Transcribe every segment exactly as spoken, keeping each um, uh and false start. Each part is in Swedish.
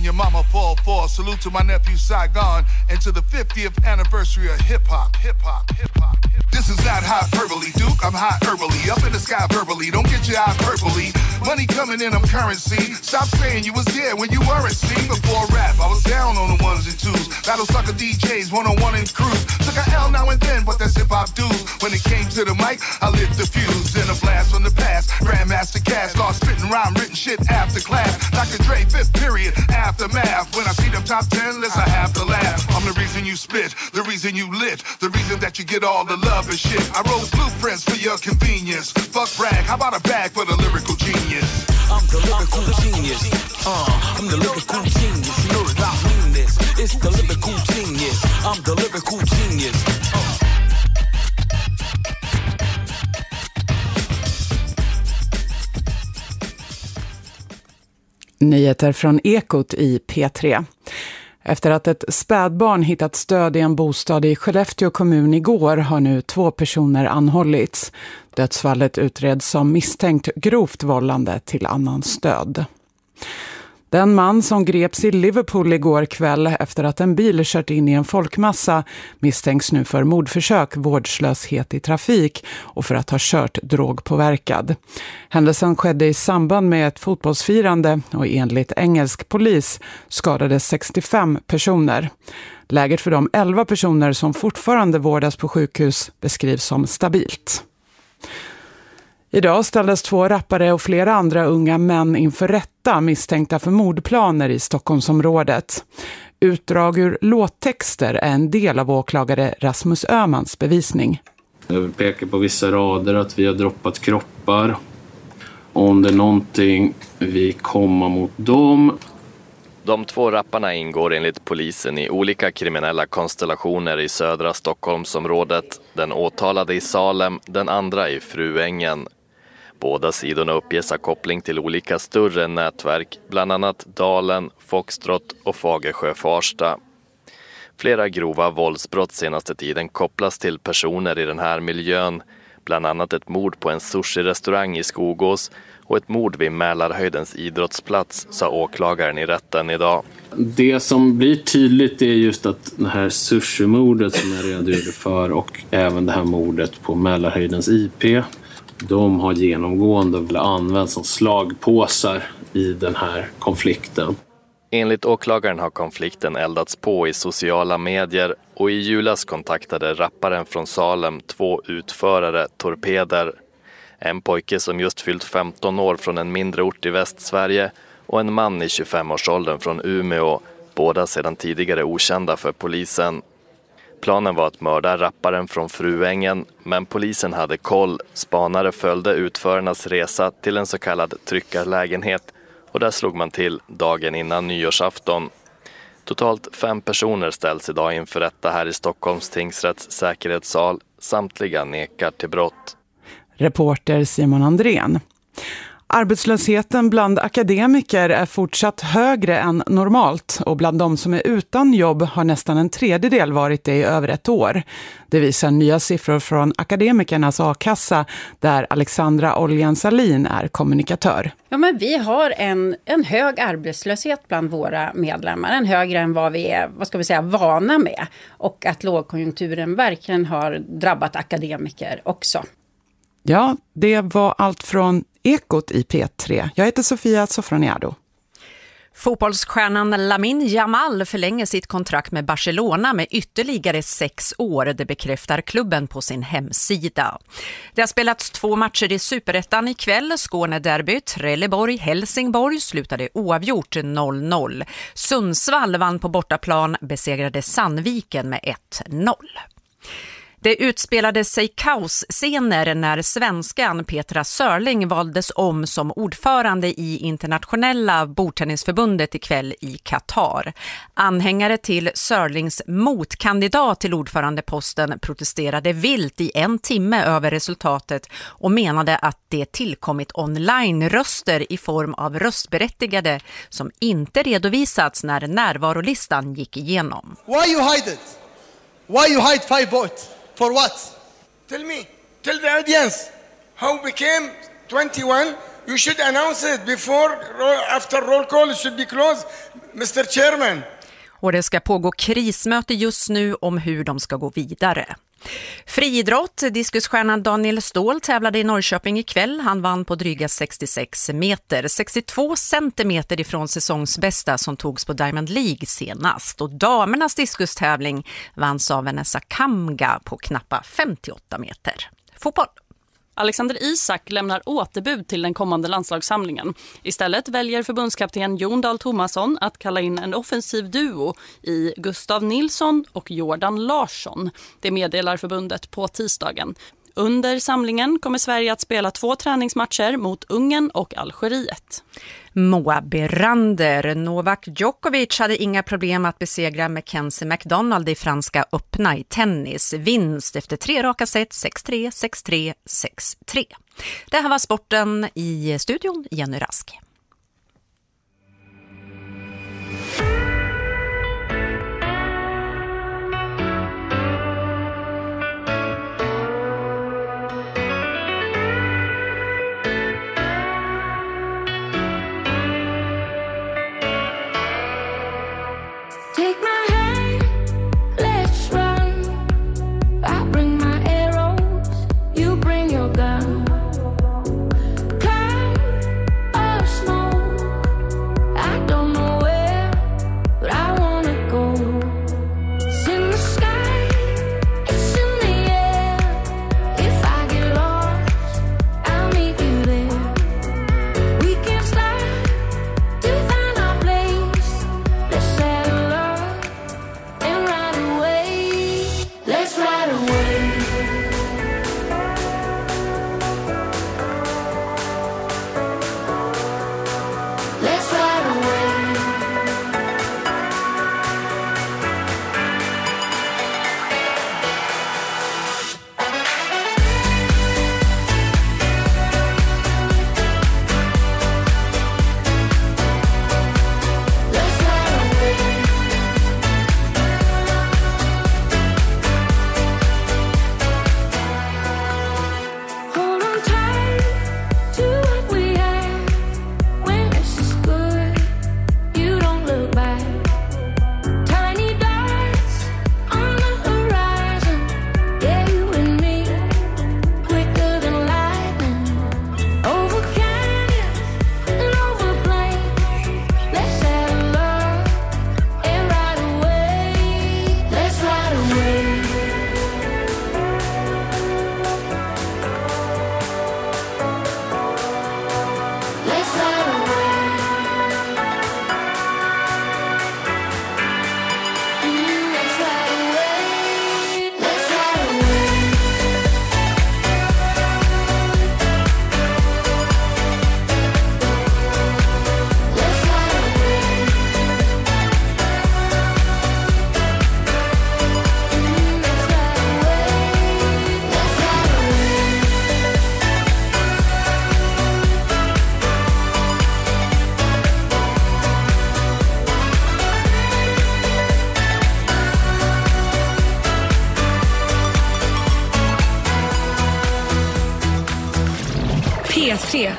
even your mama fall for. Salute to my nephew Saigon and to the fiftieth anniversary of hip-hop, hip-hop, hip-hop. This is not hyperbole, Duke, I'm hyperbole. Up in the sky verbally, don't get your hyperbole. Money coming in, I'm currency. Stop saying you was there when you weren't seen. Before rap, I was down on the ones and twos. Battle sucker D Js, one-on-one and cruise. Took a L now and then, but that's hip-hop dudes. When it came to the mic, I lit the fuse. Then a blast from the past, Grandmaster Cash. Start spitting rhyme, written shit after class. Doctor Dre, fifth period, aftermath. When I see them top ten lists, I have to laugh. I'm the reason you spit, the reason you lit, the reason that you get all the love and shit. I wrote blueprints for your convenience. Fuck brag, how about a bag for the lyrical genius? I'm the lyrical genius. Uh, I'm the lyrical genius. You know that I mean this. It's the lyrical genius. I'm the lyrical genius. Uh. Nyheter från Ekot i P tre. Efter att ett spädbarn hittat stöd i en bostad i Skellefteå kommun igår har nu två personer anhållits. Dödsfallet utreds som misstänkt grovt vållande till annan stöd. Den man som greps i Liverpool igår kväll efter att en bil kört in i en folkmassa misstänks nu för mordförsök, vårdslöshet i trafik och för att ha kört drogpåverkad. Händelsen skedde i samband med ett fotbollsfirande och enligt engelsk polis skadades sextiofem personer. Läget för de elva personer som fortfarande vårdas på sjukhus beskrivs som stabilt. Idag ställdes två rappare och flera andra unga män inför rätta misstänkta för mordplaner i Stockholmsområdet. Utdrag ur låttexter är en del av åklagare Rasmus Öhmans bevisning. Jag vill peka på vissa rader att vi har droppat kroppar. Om det är någonting vi kommer mot dem. De två rapparna ingår enligt polisen i olika kriminella konstellationer i södra Stockholmsområdet. Den åtalade i Salem, den andra i Fruängen. Båda sidorna uppges ha koppling till olika större nätverk, bland annat Dalen, Foxtrot och Fagersjö-Farsta. Flera grova våldsbrott senaste tiden kopplas till personer i den här miljön, bland annat ett mord på en sushi-restaurang i Skogås och ett mord vid Mälarhöjdens idrottsplats, sa åklagaren i rätten idag. Det som blir tydligt är just att det här sushi-mordet som jag redogjorde för och även det här mordet på Mälarhöjdens I P, de har genomgående använts som slagpåsar i den här konflikten. Enligt åklagaren har konflikten eldats på i sociala medier och i julas kontaktade rapparen från Salem två utförare, torpeder. En pojke som just fyllt femton år från en mindre ort i Västsverige och en man i tjugofem-årsåldern från Umeå, båda sedan tidigare okända för polisen. Planen var att mörda rapparen från Fruängen, men polisen hade koll. Spanare följde utförarnas resa till en så kallad tryckarlägenhet och där slog man till dagen innan nyårsafton. Totalt fem personer ställs idag inför rätta här i Stockholms tingsrätts säkerhetssal. Samtliga nekar till brott. Reporter Simon Andrén. Arbetslösheten bland akademiker är fortsatt högre än normalt och bland de som är utan jobb har nästan en tredjedel varit det i över ett år. Det visar nya siffror från Akademikernas A-kassa där Alexandra Oljan-Salin är kommunikatör. Ja, men vi har en, en hög arbetslöshet bland våra medlemmar, en högre än vad vi är, vad ska vi säga, vana med, och att lågkonjunkturen verkligen har drabbat akademiker också. Ja, det var allt från Ekot i P tre. Jag heter Sofia Sofroniado. Fotbollsstjärnan Lamine Yamal förlänger sitt kontrakt med Barcelona med ytterligare sex år. Det bekräftar klubben på sin hemsida. Det har spelats två matcher i Superettan ikväll. Skånederby, Trelleborg-Helsingborg slutade oavgjort noll noll. Sundsvall vann på bortaplan, besegrade Sandviken med ett noll. Det utspelade sig kaosscener när svenskan Petra Sörling valdes om som ordförande i internationella bordtennisförbundet ikväll i Qatar. Anhängare till Sörlings motkandidat till ordförandeposten protesterade vilt i en timme över resultatet och menade att det tillkommit online-röster i form av röstberättigade som inte redovisats när närvarolistan gick igenom. Why you hide it? Why you hide five votes? For what? Tell me, tell the audience how became twenty-one You should announce it before, after roll call it should be closed, mister Chairman. Och det ska pågå krismöte just nu om hur de ska gå vidare. Friidrott, diskusstjärnan Daniel Ståhl tävlade i Norrköping ikväll. Han vann på dryga sextiosex meter, sextiotvå centimeter ifrån säsongsbästa som togs på Diamond League senast. Och damernas diskustävling vanns av Vanessa Kamga på knappa femtioåtta meter. Fotboll. Alexander Isak lämnar återbud till den kommande landslagssamlingen. Istället väljer förbundskapten Jon Dahl Tomasson att kalla in en offensiv duo i Gustav Nilsson och Jordan Larsson. Det meddelar förbundet på tisdagen. Under samlingen kommer Sverige att spela två träningsmatcher mot Ungern och Algeriet. Moa Berander. Novak Djokovic hade inga problem att besegra Mackenzie McDonald i franska öppna i tennis. Vinst efter tre raka set, sex tre, sex tre, sex tre. Det här var sporten. I studion, Jenny Rask. P tre.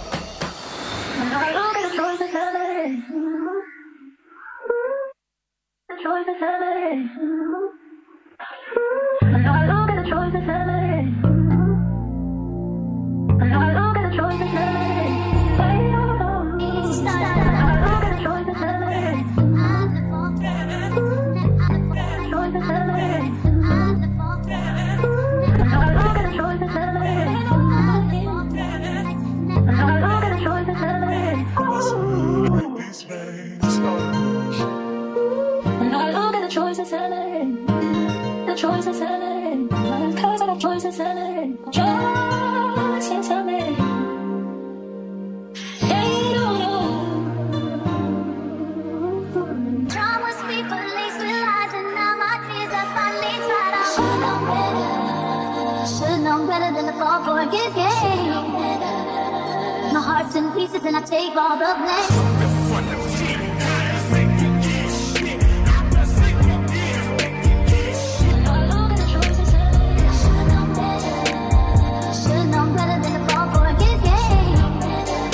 My heart's in pieces and I take all the blame. Should've known better than to fall for a kiss game.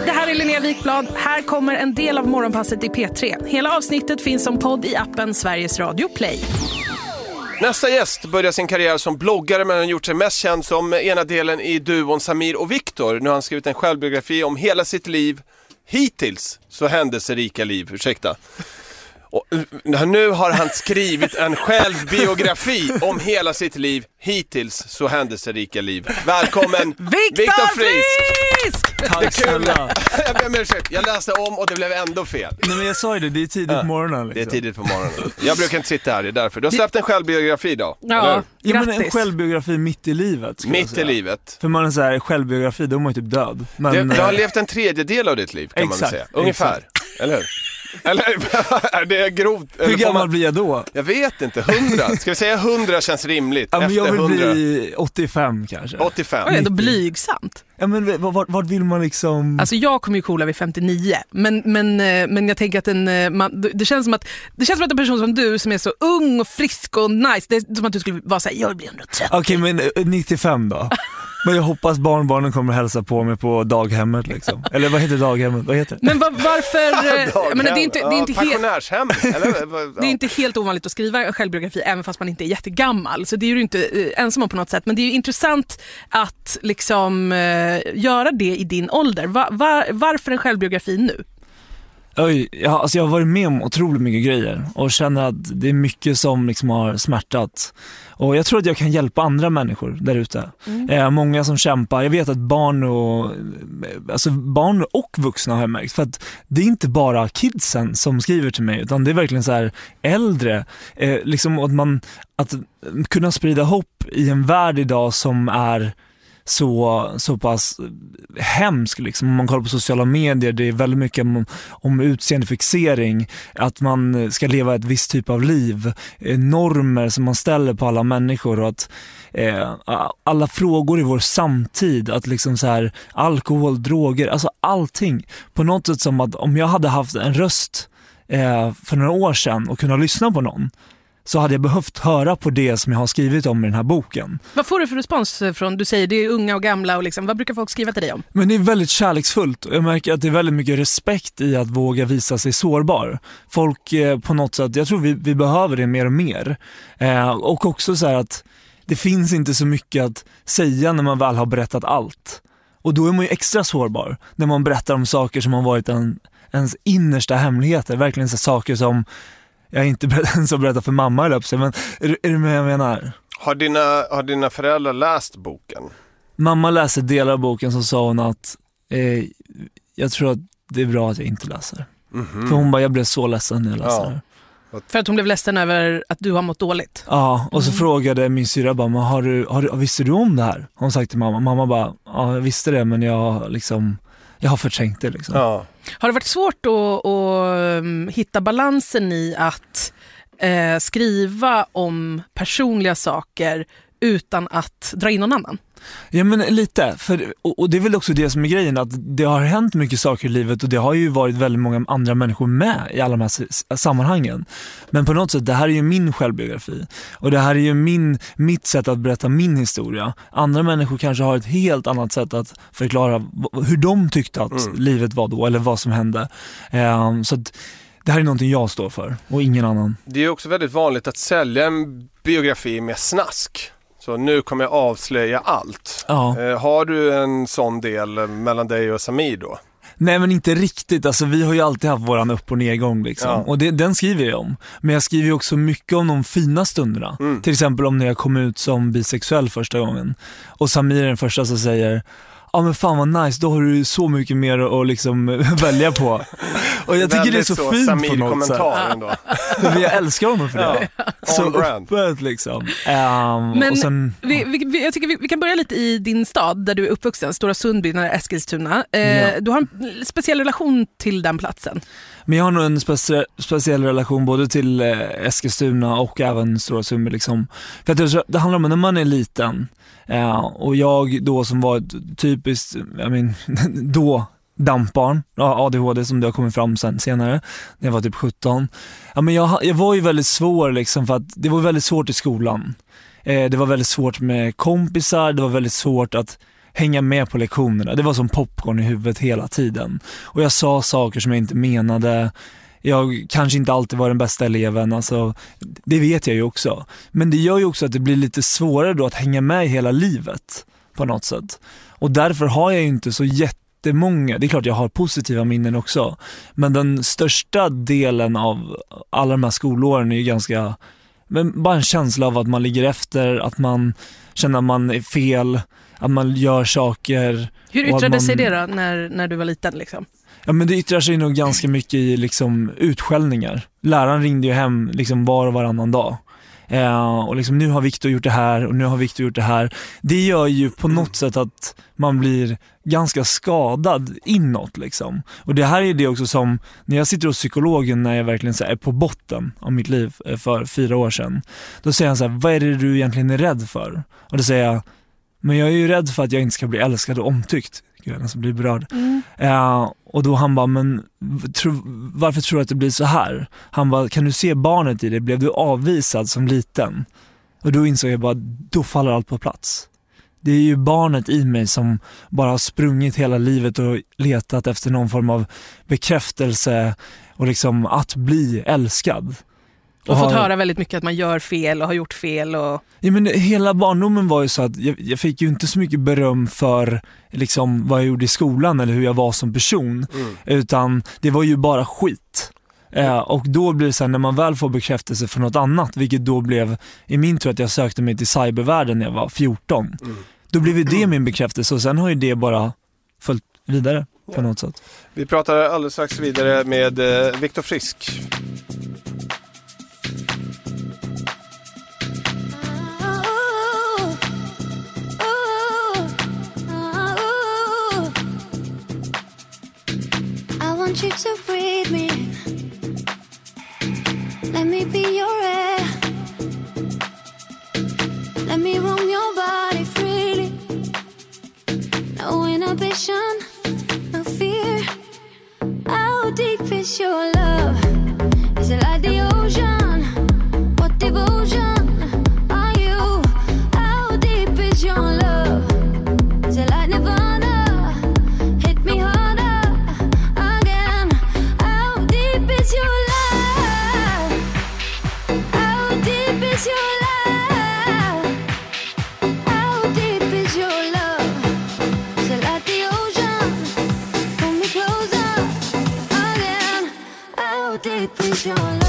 det här är Linnea Wikblad. Här kommer en del av morgonpasset i P tre. Hela avsnittet finns som podd i appen Sveriges Radio Play. Nästa gäst börjar sin karriär som bloggare, men har gjort sig mest känd som ena delen i duon Samir och Viktor. Nu har han skrivit en självbiografi om hela sitt liv. Hittills så händelserika liv, ursäkta. Och nu har han skrivit en självbiografi om hela sitt liv. Hittills så händelserika liv. Välkommen Viktor Frisk! Tack snälla. Jag ber om ursäkt, jag läste om och det blev ändå fel. Nej, men jag sa ju det, det är tidigt ja, på morgonen liksom. Det är tidigt på morgonen. Jag brukar inte sitta här, det är därför. Du har släppt en självbiografi idag. Ja, ja, men en självbiografi mitt i livet. Mitt i livet. För man är så här, självbiografi, då är man ju typ död. Men, du, du har levt en tredjedel av ditt liv, kan exakt, man väl säga. Ungefär, exakt. Eller hur? Eller är det grovt? Hur gammal man... blir jag då? Jag vet inte, hundra. Ska vi säga hundra känns rimligt? Ja, men jag vill hundra. Bli åttiofem kanske. åttiofem. Det är ändå blygsamt. Ja, men vart, vart vill man liksom... Alltså jag kommer ju coola vid femtionio. Men, men, men jag tänker att en, man, det känns som att det känns som att en person som du som är så ung och frisk och nice, det är som att du skulle vara såhär, jag vill bli hundratrettio. Okej, okay, men nittiofem då? Men jag hoppas barnbarnen kommer hälsa på mig på daghemmet liksom. Eller vad heter daghemmet? Vad heter det? Men var, varför... men det är inte, det är inte ja, pensionärshem. Helt, det är inte helt ovanligt att skriva en självbiografi även fast man inte är jättegammal. Så det är ju inte eh, ensam om på något sätt. Men det är ju intressant att liksom eh, göra det i din ålder. Va, va, varför en självbiografi nu? Oj, ja, alltså jag har varit med om otroligt mycket grejer och känner att det är mycket som liksom har smärtat. Och jag tror att jag kan hjälpa andra människor där ute. Mm. Eh, många som kämpar. Jag vet att barn och alltså barn och vuxna har jag märkt. För att det är inte bara kidsen som skriver till mig, utan det är verkligen så här äldre. Eh, liksom att man att kunna sprida hopp i en värld idag som är så, så pass hemsk liksom. Om man kollar på sociala medier, det är väldigt mycket om, om utseendefixering, att man ska leva ett visst typ av liv, normer som man ställer på alla människor, och att eh, alla frågor i vår samtid, att liksom så här, alkohol, droger, alltså allting på något sätt, som att om jag hade haft en röst eh, för några år sedan och kunna lyssna på någon, så hade jag behövt höra på det som jag har skrivit om i den här boken. Vad får du för respons från, du säger det är unga och gamla, och liksom, vad brukar folk skriva till dig om? Men det är väldigt kärleksfullt, och jag märker att det är väldigt mycket respekt i att våga visa sig sårbar. Folk eh, på något sätt, jag tror vi, vi behöver det mer och mer. Eh, och också så här att det finns inte så mycket att säga när man väl har berättat allt. Och då är man ju extra sårbar när man berättar om saker som har varit en, ens innersta hemligheter. Verkligen så saker som jag är inte ens att berätta för mamma, eller men är, är du med jag menar? Har dina, har dina föräldrar läst boken? Mamma läser delar av boken, så sa hon att eh, jag tror att det är bra att jag inte läser. Mm-hmm. För hon bara, jag blev så ledsen när jag läste ja. För att hon blev ledsen över att du har mått dåligt? Ja, och så mm. frågade min syra bara, men har du, har du, visste du om det här? Hon sagt till mamma. Mamma bara, ja jag visste det, men jag liksom... Jag har förträngt det liksom. Ja. Har det varit svårt att, att hitta balansen i att eh, skriva om personliga saker utan att dra in någon annan? Ja, men lite. För, och, och det är väl också det som är grejen, att det har hänt mycket saker i livet, och det har ju varit väldigt många andra människor med i alla de här s- sammanhangen. Men på något sätt, det här är ju min självbiografi. Och det här är ju min, mitt sätt att berätta min historia. Andra människor kanske har ett helt annat sätt att förklara hur de tyckte att mm. livet var då, eller vad som hände. Um, så att det här är någonting jag står för, och ingen annan. Det är ju också väldigt vanligt att sälja en biografi med snask. Så nu kommer jag avslöja allt. Ja. Eh, har du en sån del mellan dig och Samir då? Nej, men inte riktigt. Alltså, vi har ju alltid haft våran upp- och nedgång liksom. Ja. Och det, den skriver jag om. Men jag skriver ju också mycket om de fina stunderna. Mm. Till exempel om när jag kom ut som bisexuell första gången. Och Samir är den första som säger, ja men fan vad nice, då har du så mycket mer att liksom välja på. Och jag tycker det är så, så fint Samir på något sätt. Ändå. Men jag älskar honom för det. Ja. Så öppet liksom. Um, men och sen, vi, vi, jag tycker vi, vi kan börja lite i din stad där du är uppvuxen, Stora Sundby, när Eskilstuna. Eh, ja. Du har en speciell relation till den platsen. Men jag har nog en specie- speciell relation både till eh, Eskilstuna och även Stora Sundby liksom. För att det, det handlar om att när man är liten, Uh, och jag då som var ett typiskt, jag men, då dampbarn, A D H D som det har kommit fram sen senare, när jag var typ sjutton. Ja, men jag, jag var ju väldigt svår liksom, för att det var väldigt svårt i skolan. Uh, det var väldigt svårt med kompisar, det var väldigt svårt att hänga med på lektionerna. Det var som popcorn i huvudet hela tiden. Och jag sa saker som jag inte menade. Jag kanske inte alltid var den bästa eleven, alltså, det vet jag ju också. Men det gör ju också att det blir lite svårare då att hänga med i hela livet på något sätt. Och därför har jag ju inte så jättemånga, det är klart jag har positiva minnen också, men den största delen av alla de här skolåren är ju ganska, men bara en känsla av att man ligger efter, att man känner att man är fel, att man gör saker. Hur yttrade man... sig det då när, när du var liten liksom? Ja, men det yttrar sig nog ganska mycket i liksom utskällningar. Läraren ringde ju hem liksom var och varannan dag. Eh, och liksom, nu har Victor gjort det här och nu har Victor gjort det här. Det gör ju på något sätt att man blir ganska skadad inåt liksom. Och det här är det också som, när jag sitter hos psykologen när jag verkligen så här, är på botten av mitt liv för fyra år sedan. Då säger han så här, vad är det du egentligen är rädd för? Och då säger jag, men jag är ju rädd för att jag inte ska bli älskad och omtyckt. Jag nästan blir berörd. Mm. Uh, och då han bara, men tro, varför tror du att det blir så här? Han bara, kan du se barnet i det? Blev du avvisad som liten? Och då insåg jag bara, då faller allt på plats. Det är ju barnet i mig som bara har sprungit hela livet och letat efter någon form av bekräftelse och liksom att bli älskad. Och, och fått har... höra väldigt mycket att man gör fel och har gjort fel. Och... Ja, men hela barndomen var ju så att jag, jag fick ju inte så mycket beröm för liksom, vad jag gjorde i skolan eller hur jag var som person. Mm. Utan det var ju bara skit. Eh, och då blir det så här, när man väl får bekräftelse för något annat, vilket då blev i min tur att jag sökte mig till cybervärlden när jag var fjorton. Mm. Då blev det min bekräftelse och sen har ju det bara följt vidare på ja. något sätt. Vi pratar alldeles strax vidare med eh, Victor Frisk. Want you to breathe me. Let me be your air. Let me roam your body freely. No inhibition, no fear. How deep is your love? Is it like the ocean? What devotion are you? How deep is your love? Is it like Nirvana? Hit me hard. Is your love?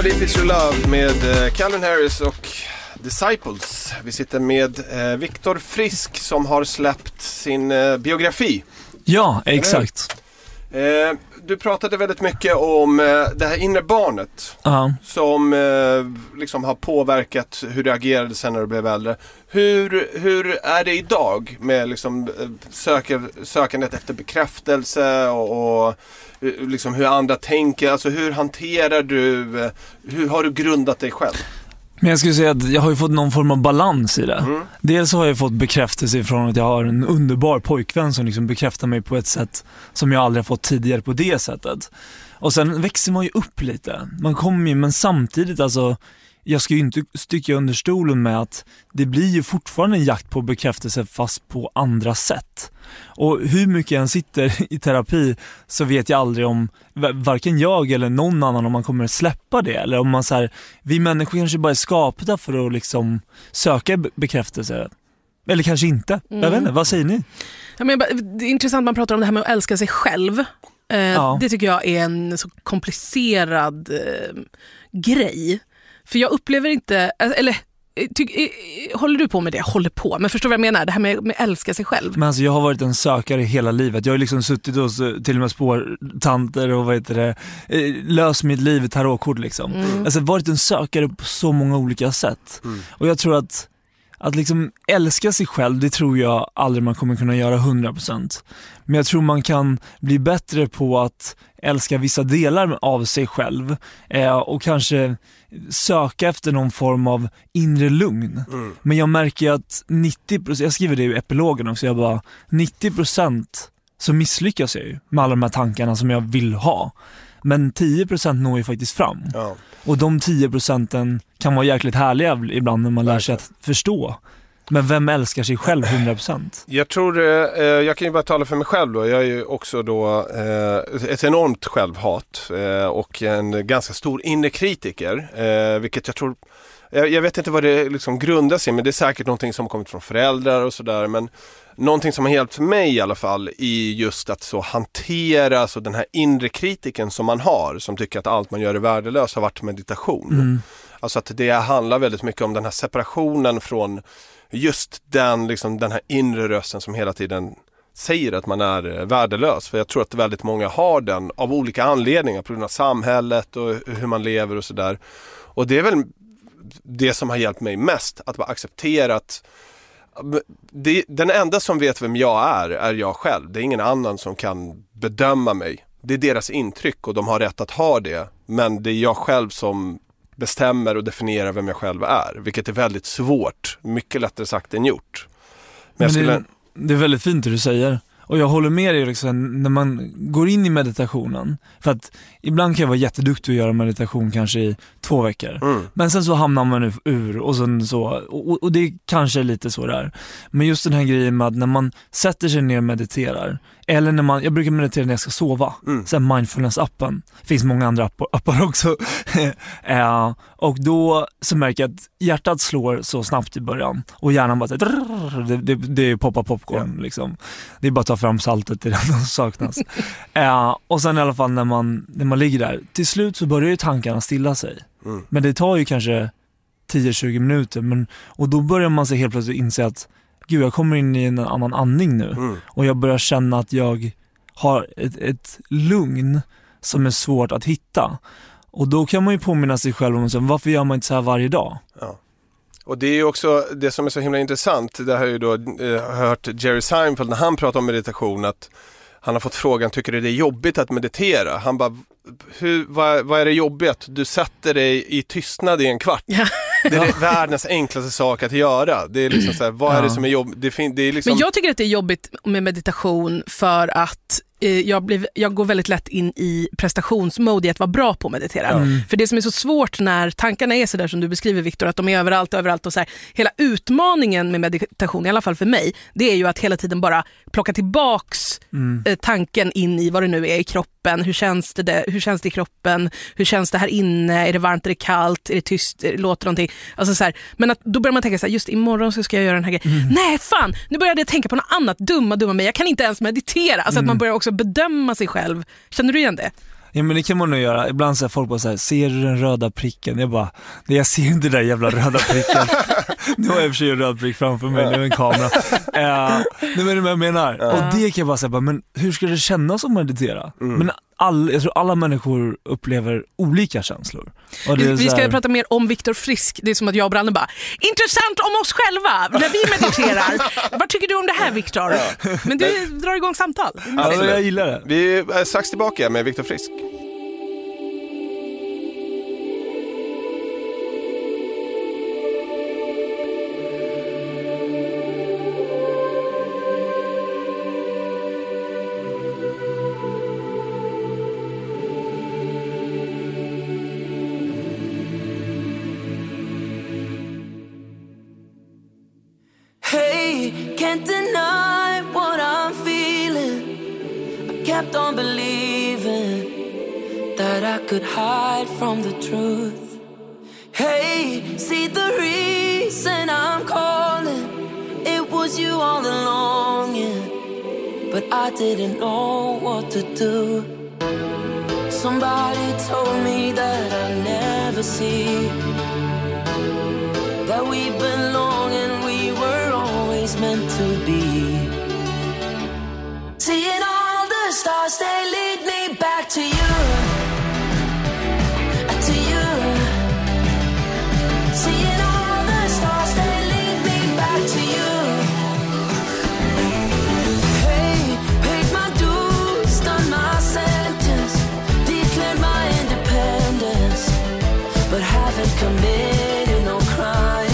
Deep Is Your Love med eh, Calvin Harris och Disciples. Vi sitter med eh, Viktor Frisk som har släppt sin eh, biografi. Ja, exakt. Eh, du pratade väldigt mycket om eh, det här inre barnet uh-huh. som eh, liksom har påverkat hur du agerade sen när du blev äldre. Hur, hur är det idag med liksom, söker, sökandet efter bekräftelse och, och liksom hur andra tänker? Alltså hur hanterar du, hur har du grundat dig själv? Men jag skulle säga att jag har ju fått någon form av balans i det. Mm. Dels har jag fått bekräftelse från att jag har en underbar pojkvän som liksom bekräftar mig på ett sätt som jag aldrig har fått tidigare på det sättet. Och sen växer man ju upp lite. Man kommer ju, men samtidigt alltså, jag ska ju inte stycka under stolen med att det blir ju fortfarande en jakt på bekräftelse fast på andra sätt. Och hur mycket jag än sitter i terapi så vet jag aldrig om varken jag eller någon annan om man kommer att släppa det. Eller om man så här, vi människor kanske bara är skapta för att liksom söka bekräftelse. Eller kanske inte. Mm. Jag vet inte, vad säger ni? Ja, men det är intressant, man pratar om det här med att älska sig själv. Eh, ja. Det tycker jag är en så komplicerad eh, grej. För jag upplever inte, eller ty, håller du på med det? Jag håller på, men förstår vad jag menar? Det här med, med älska sig själv. Men alltså, jag har varit en sökare hela livet. Jag har liksom suttit hos till och med spårtanter och vad heter det, löst mitt liv i tarotkort liksom. Mm. Alltså varit en sökare på så många olika sätt. Mm. Och jag tror att Att liksom älska sig själv, det tror jag aldrig man kommer kunna göra hundra procent. Men jag tror man kan bli bättre på att älska vissa delar av sig själv eh, och kanske söka efter någon form av inre lugn. Mm. Men jag märker att nittio procent, jag skriver det i epilogen också, jag bara nittio procent så misslyckas jag ju med alla de här tankarna som jag vill ha. Men tio procent når ju faktiskt fram. Ja. Och de tio procenten kan vara jäkligt härliga ibland när man lär sig att förstå. Men vem älskar sig själv hundra procent? Jag tror, eh, jag kan ju bara tala för mig själv då. Jag är ju också då eh, ett enormt självhat eh, och en ganska stor inre kritiker. Eh, vilket jag tror, jag, jag vet inte vad det liksom grundar sig, men det är säkert någonting som har kommit från föräldrar och sådär. Men någonting som har hjälpt mig i alla fall i just att så hantera så den här inre kritiken som man har, som tycker att allt man gör är värdelöst, har varit meditation. Mm. Alltså att det handlar väldigt mycket om den här separationen från just den, liksom, den här inre rösten som hela tiden säger att man är värdelös. För jag tror att väldigt många har den av olika anledningar på grund av samhället och hur man lever och sådär. Och det är väl det som har hjälpt mig mest, att bara acceptera att det, den enda som vet vem jag är, är jag själv. Det är ingen annan som kan bedöma mig. Det är deras intryck och de har rätt att ha det. Men det är jag själv som bestämmer och definierar vem jag själv är. Vilket är väldigt svårt. Mycket lättare sagt än gjort. Men jag skulle... det, det är väldigt fint det du säger. Och jag håller med dig liksom, när man går in i meditationen. För att ibland kan jag vara jätteduktig att göra meditation kanske i två veckor. Mm. Men sen så hamnar man ur och, sen så, och, och det är kanske lite så där. Men just den här grejen med att när man sätter sig ner och mediterar. Eller när man, jag brukar meditera när jag ska sova. Mm. Sen mindfulness-appen. Det finns många andra appar, appar också. uh, och då så märker jag att hjärtat slår så snabbt i början. Och hjärnan bara det, det, det är poppa popcorn yeah. liksom. Det är bara att ta fram saltet till det som saknas. uh, och sen i alla fall när man, när man ligger där. Till slut så börjar ju tankarna stilla sig. Mm. Men det tar ju kanske tio till tjugo minuter. Men, och då börjar man sig helt plötsligt inse att gud, jag kommer in i en annan andning nu. Mm. Och jag börjar känna att jag har ett, ett lugn som är svårt att hitta. Och då kan man ju påminna sig själv om så, varför gör man inte så här varje dag? Ja. Och det är ju också det som är så himla intressant. Det har jag ju då eh, hört Jerry Seinfeld när han pratar om meditation, att han har fått frågan, tycker du det är jobbigt att meditera? Han bara, hur, vad, vad är det jobbigt? Du sätter dig i tystnad i en kvart. Ja. Det är det världens enklaste sak att göra. Det är liksom så här, vad är det som är jobbigt? Det, fin- det är liksom... Men jag tycker att det är jobbigt med meditation för att eh, jag, blir, jag går väldigt lätt in i prestationsmode i att vara bra på att meditera. Mm. För det som är så svårt när tankarna är så där som du beskriver, Viktor, att de är överallt överallt och så här, hela utmaningen med meditation, i alla fall för mig, det är ju att hela tiden bara plocka tillbaks mm. eh, tanken in i vad det nu är i kroppen. Hur känns det, det, hur känns det i kroppen? Hur känns det här inne? Är det varmt? Är det kallt? Är det tyst? Är det, låter någonting? Alltså så här, men att, då börjar man tänka så här, just imorgon så ska jag göra den här grejen. Mm. Nej, fan! Nu började jag tänka på något annat. Dumma, dumma mig. Jag kan inte ens meditera. Alltså mm. att man börjar också bedöma sig själv. Känner du igen det? Ja, men det kan man nog göra. Ibland säger folk bara så här, ser du den röda pricken? Jag bara, nej, jag ser inte den där jävla röda pricken. Nu har jag i och för sig en röd prick framför mig, nu är en kamera. Uh, nu är det vad jag menar. Ja. Och det kan jag bara säga, men hur ska det kännas att meditera? Mm. Men all, jag tror alla människor upplever olika känslor. Och det vi, vi ska här... prata mer om Viktor Frisk. Det är som att jag och Branden bara, intressant om oss själva när vi mediterar. Vad tycker du om det här, Viktor? Ja. Men du drar igång samtal. Ja, jag gillar det. Vi är strax tillbaka med Viktor Frisk. Can't deny what I'm feeling. I kept on believing that I could hide from the truth. Hey, see the reason I'm calling. It was you all along, yeah. But I didn't know what to do. Somebody told me that I'd never see that we belong and we were always meant to be. Seeing all the stars, they lead me back to you, to you. Seeing all the stars, they lead me back to you. Hey, paid my dues, done my sentence, declared my independence, but haven't committed no crime.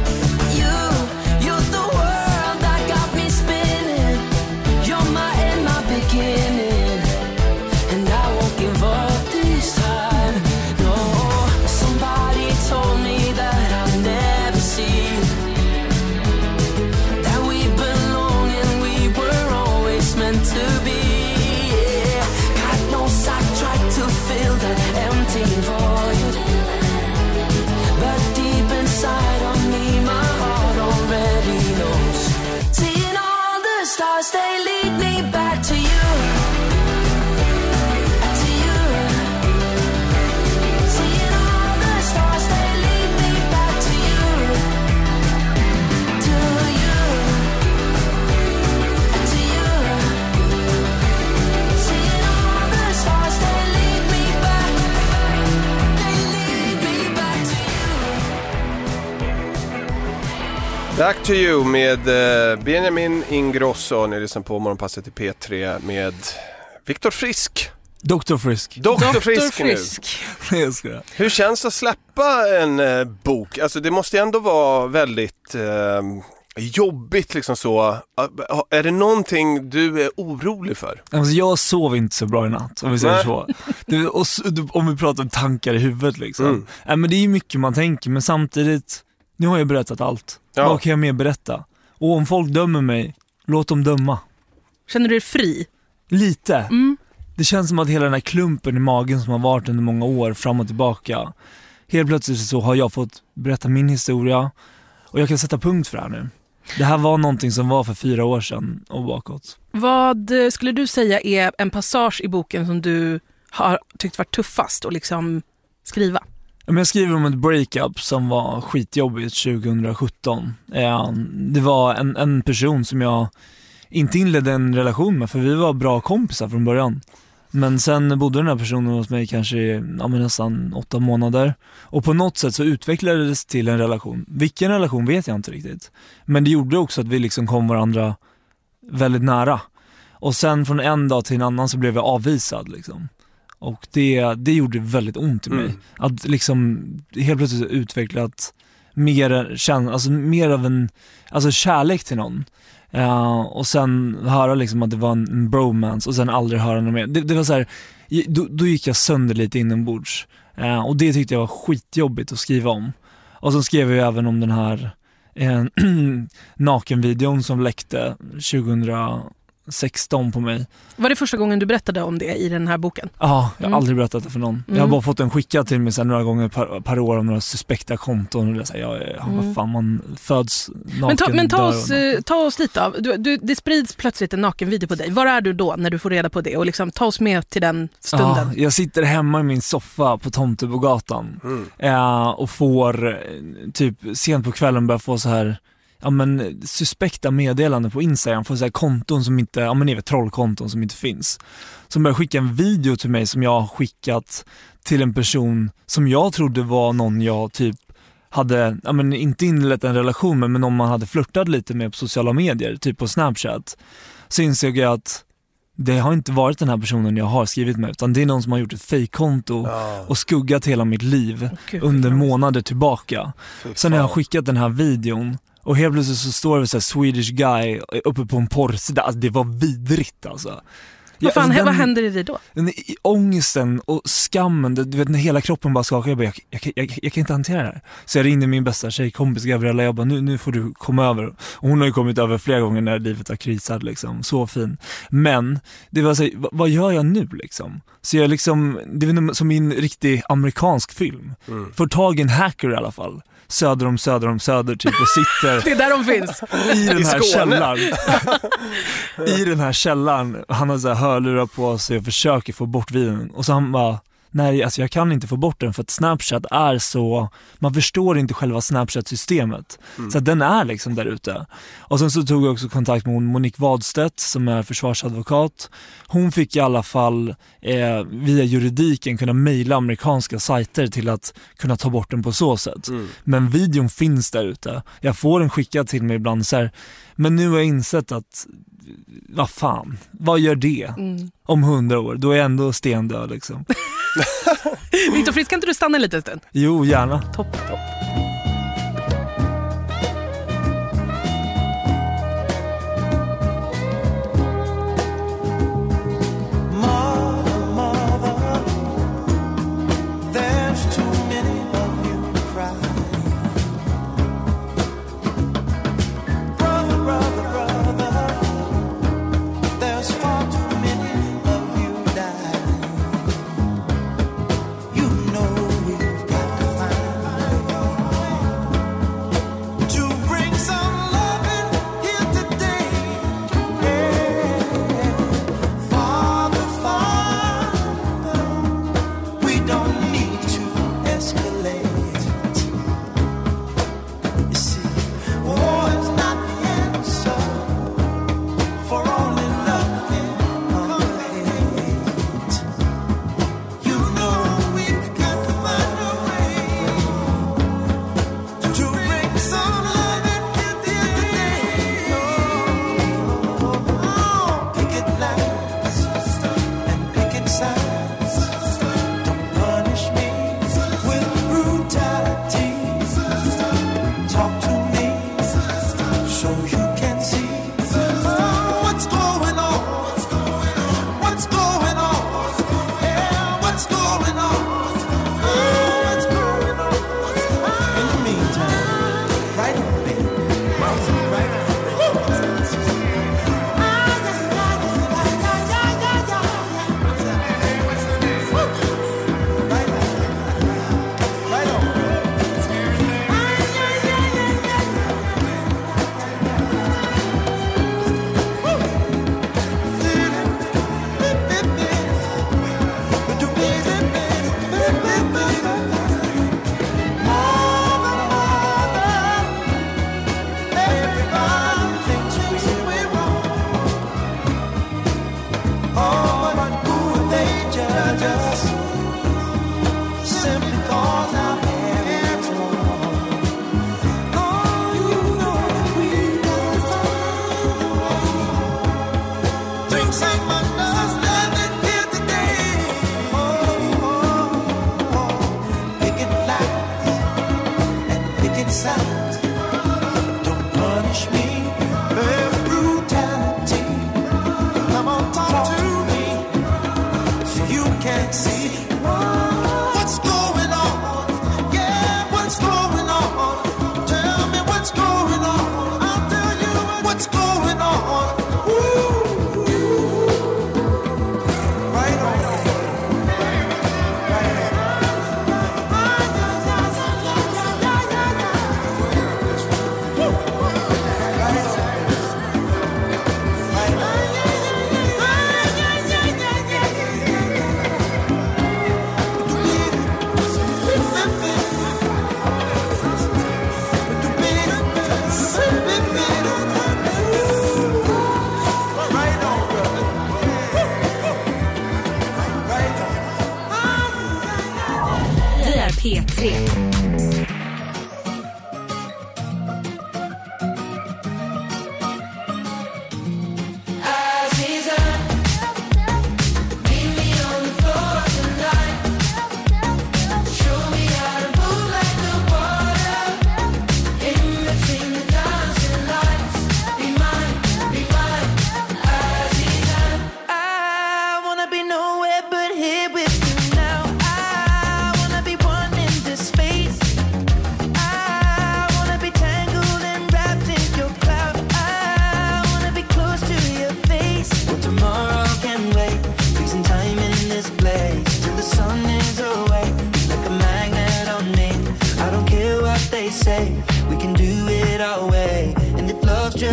Back to you med Benjamin Ingrosso. Ni lyssnar på Morgonpasset i P tre med Viktor Frisk. Doktor Frisk. Doktor Frisk, Frisk nu. Hur känns det att släppa en eh, bok? Alltså det måste ändå vara väldigt eh, jobbigt liksom så. Är det någonting du är orolig för? Alltså jag sov inte så bra i natt, om vi säger Nej. så. Det, och, om vi pratar om tankar i huvudet liksom. Mm. Ja, men det är ju mycket man tänker, men samtidigt, nu har jag berättat allt. Ja. Vad kan jag mer berätta? Och om folk dömer mig, låt dem döma. Känner du dig fri? Lite. Mm. Det känns som att hela den här klumpen i magen som har varit under många år fram och tillbaka, helt plötsligt så har jag fått berätta min historia och jag kan sätta punkt för det här nu. Det här var någonting som var för fyra år sedan och bakåt. Vad skulle du säga är en passage i boken som du har tyckt varit tuffast att liksom skriva? Jag skriver om ett breakup som var skitjobbigt tjugohundrasjutton. Det var en, en person som jag inte inledde en relation med, för vi var bra kompisar från början. Men sen bodde den här personen hos mig kanske ja, nästan åtta månader. Och på något sätt så utvecklades det till en relation. Vilken relation vet jag inte riktigt. Men det gjorde också att vi liksom kom varandra väldigt nära. Och sen från en dag till en annan så blev jag avvisad liksom. Och det, det gjorde väldigt ont i mig. Mm. Att liksom helt plötsligt utvecklat mer, alltså mer av en alltså kärlek till någon. Uh, och sen höra liksom att det var en bromance och sen aldrig höra något mer. Det, det var så här, då, då gick jag sönder lite inombords. Uh, och det tyckte jag var skitjobbigt att skriva om. Och så skrev jag även om den här eh, nakenvideon som läckte tjugohundrasjutton sexton på mig. Var det första gången du berättade om det i den här boken? Ja, jag har Mm. aldrig berättat det för någon. Mm. Jag har bara fått en skickad till mig sen några gånger per, per år om några suspekta konton. Och det säger jag, ja, Mm. vad fan, man föds naken. Men ta, men ta, dör oss, och- eh, ta oss dit av. Du, du, det sprids plötsligt en nakenvideo på dig. Var är du då när du får reda på det? Och liksom, ta oss med till den stunden. Ja, jag sitter hemma i min soffa på Tomtebogatan Mm. eh, och får eh, typ sent på kvällen börja få så här, ja men suspekta meddelanden på Instagram, får så här konton som inte, ja men ni vet, trollkonton som inte finns. Som börjar skicka en video till mig som jag har skickat till en person som jag trodde var någon jag typ hade, ja men inte inlett en relation med, men om man hade flörtat lite med på sociala medier, typ på Snapchat. Så insåg jag att det har inte varit den här personen jag har skrivit med, utan det är någon som har gjort ett fake-konto Ja. och skuggat hela mitt liv Gud, under vad månader tillbaka. Fy Sen när jag har fan. skickat den här videon och helt plötsligt så står det så här Swedish guy uppe på en porrsida. Alltså, det var vidrigt alltså. Ja, Vad fan, alltså, den- vad händer i dig då? Den i- ångesten och skammen, du vet när hela kroppen bara skakar, jag bara, jag, jag, jag, jag kan inte hantera det här. Så jag ringde min bästa tjejkompis Gabriella, jag bara, nu, nu får du komma över. Och hon har ju kommit över flera gånger när livet har krisat liksom, så fin. Men det var så, vad, vad gör jag nu liksom? Så jag liksom, det var som i en riktig amerikansk film. Mm. Får tag i en hacker i alla fall. Söder om söder om söder typ och sitter Det är där de finns. i den I här Skåne. källaren. I den här källaren. Han har så här hörlurar på sig och försöker få bort videon. Och så han bara, nej alltså jag kan inte få bort den för att Snapchat är så, man förstår inte själva Snapchat-systemet. Mm. Så att den är liksom där ute. Och sen så tog jag också kontakt med hon Monique Wadstedt som är försvarsadvokat. Hon fick i alla fall eh, via juridiken kunna mejla amerikanska sajter till att kunna ta bort den på så sätt. Mm. Men videon finns där ute. Jag får den skickad till mig ibland så här. Men nu har jag insett att vad fan, vad gör det? Mm. Om hundra år, då är jag ändå stendöd liksom. Victor Frisk, kan inte du stanna en liten stund? Jo, gärna. Topp, topp. There's too many of you crying. Brother, brother, brother, there's far too many of you dying. You know we've got to find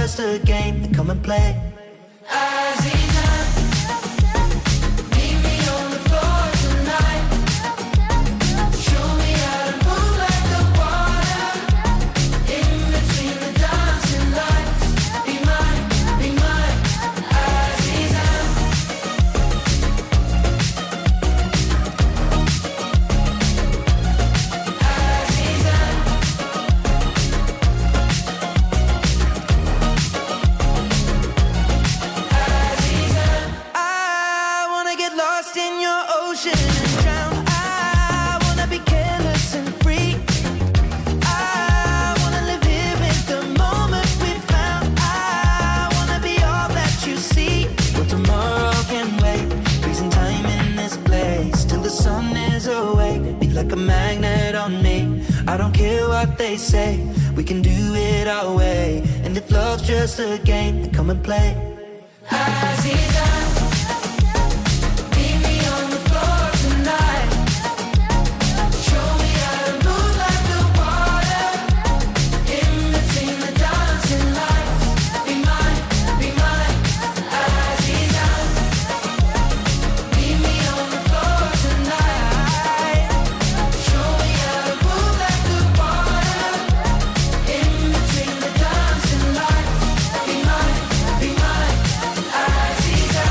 just a game, then come and play. Aziza, meet me on the floor tonight. Show me how to move like the water. In between the dancing lights. Be mine, be mine, Aziza. Like a magnet on me. I don't care what they say. We can do it our way. And if love's just a game, then come and play. Aziza, meet me on the floor tonight. Show me how to move like the water. In between the dancing lights. Be mine, be mine, Aziza. Meet me on the floor tonight. Show me how to move like the water. In between the dancing lights. Be mine, be mine, Aziza.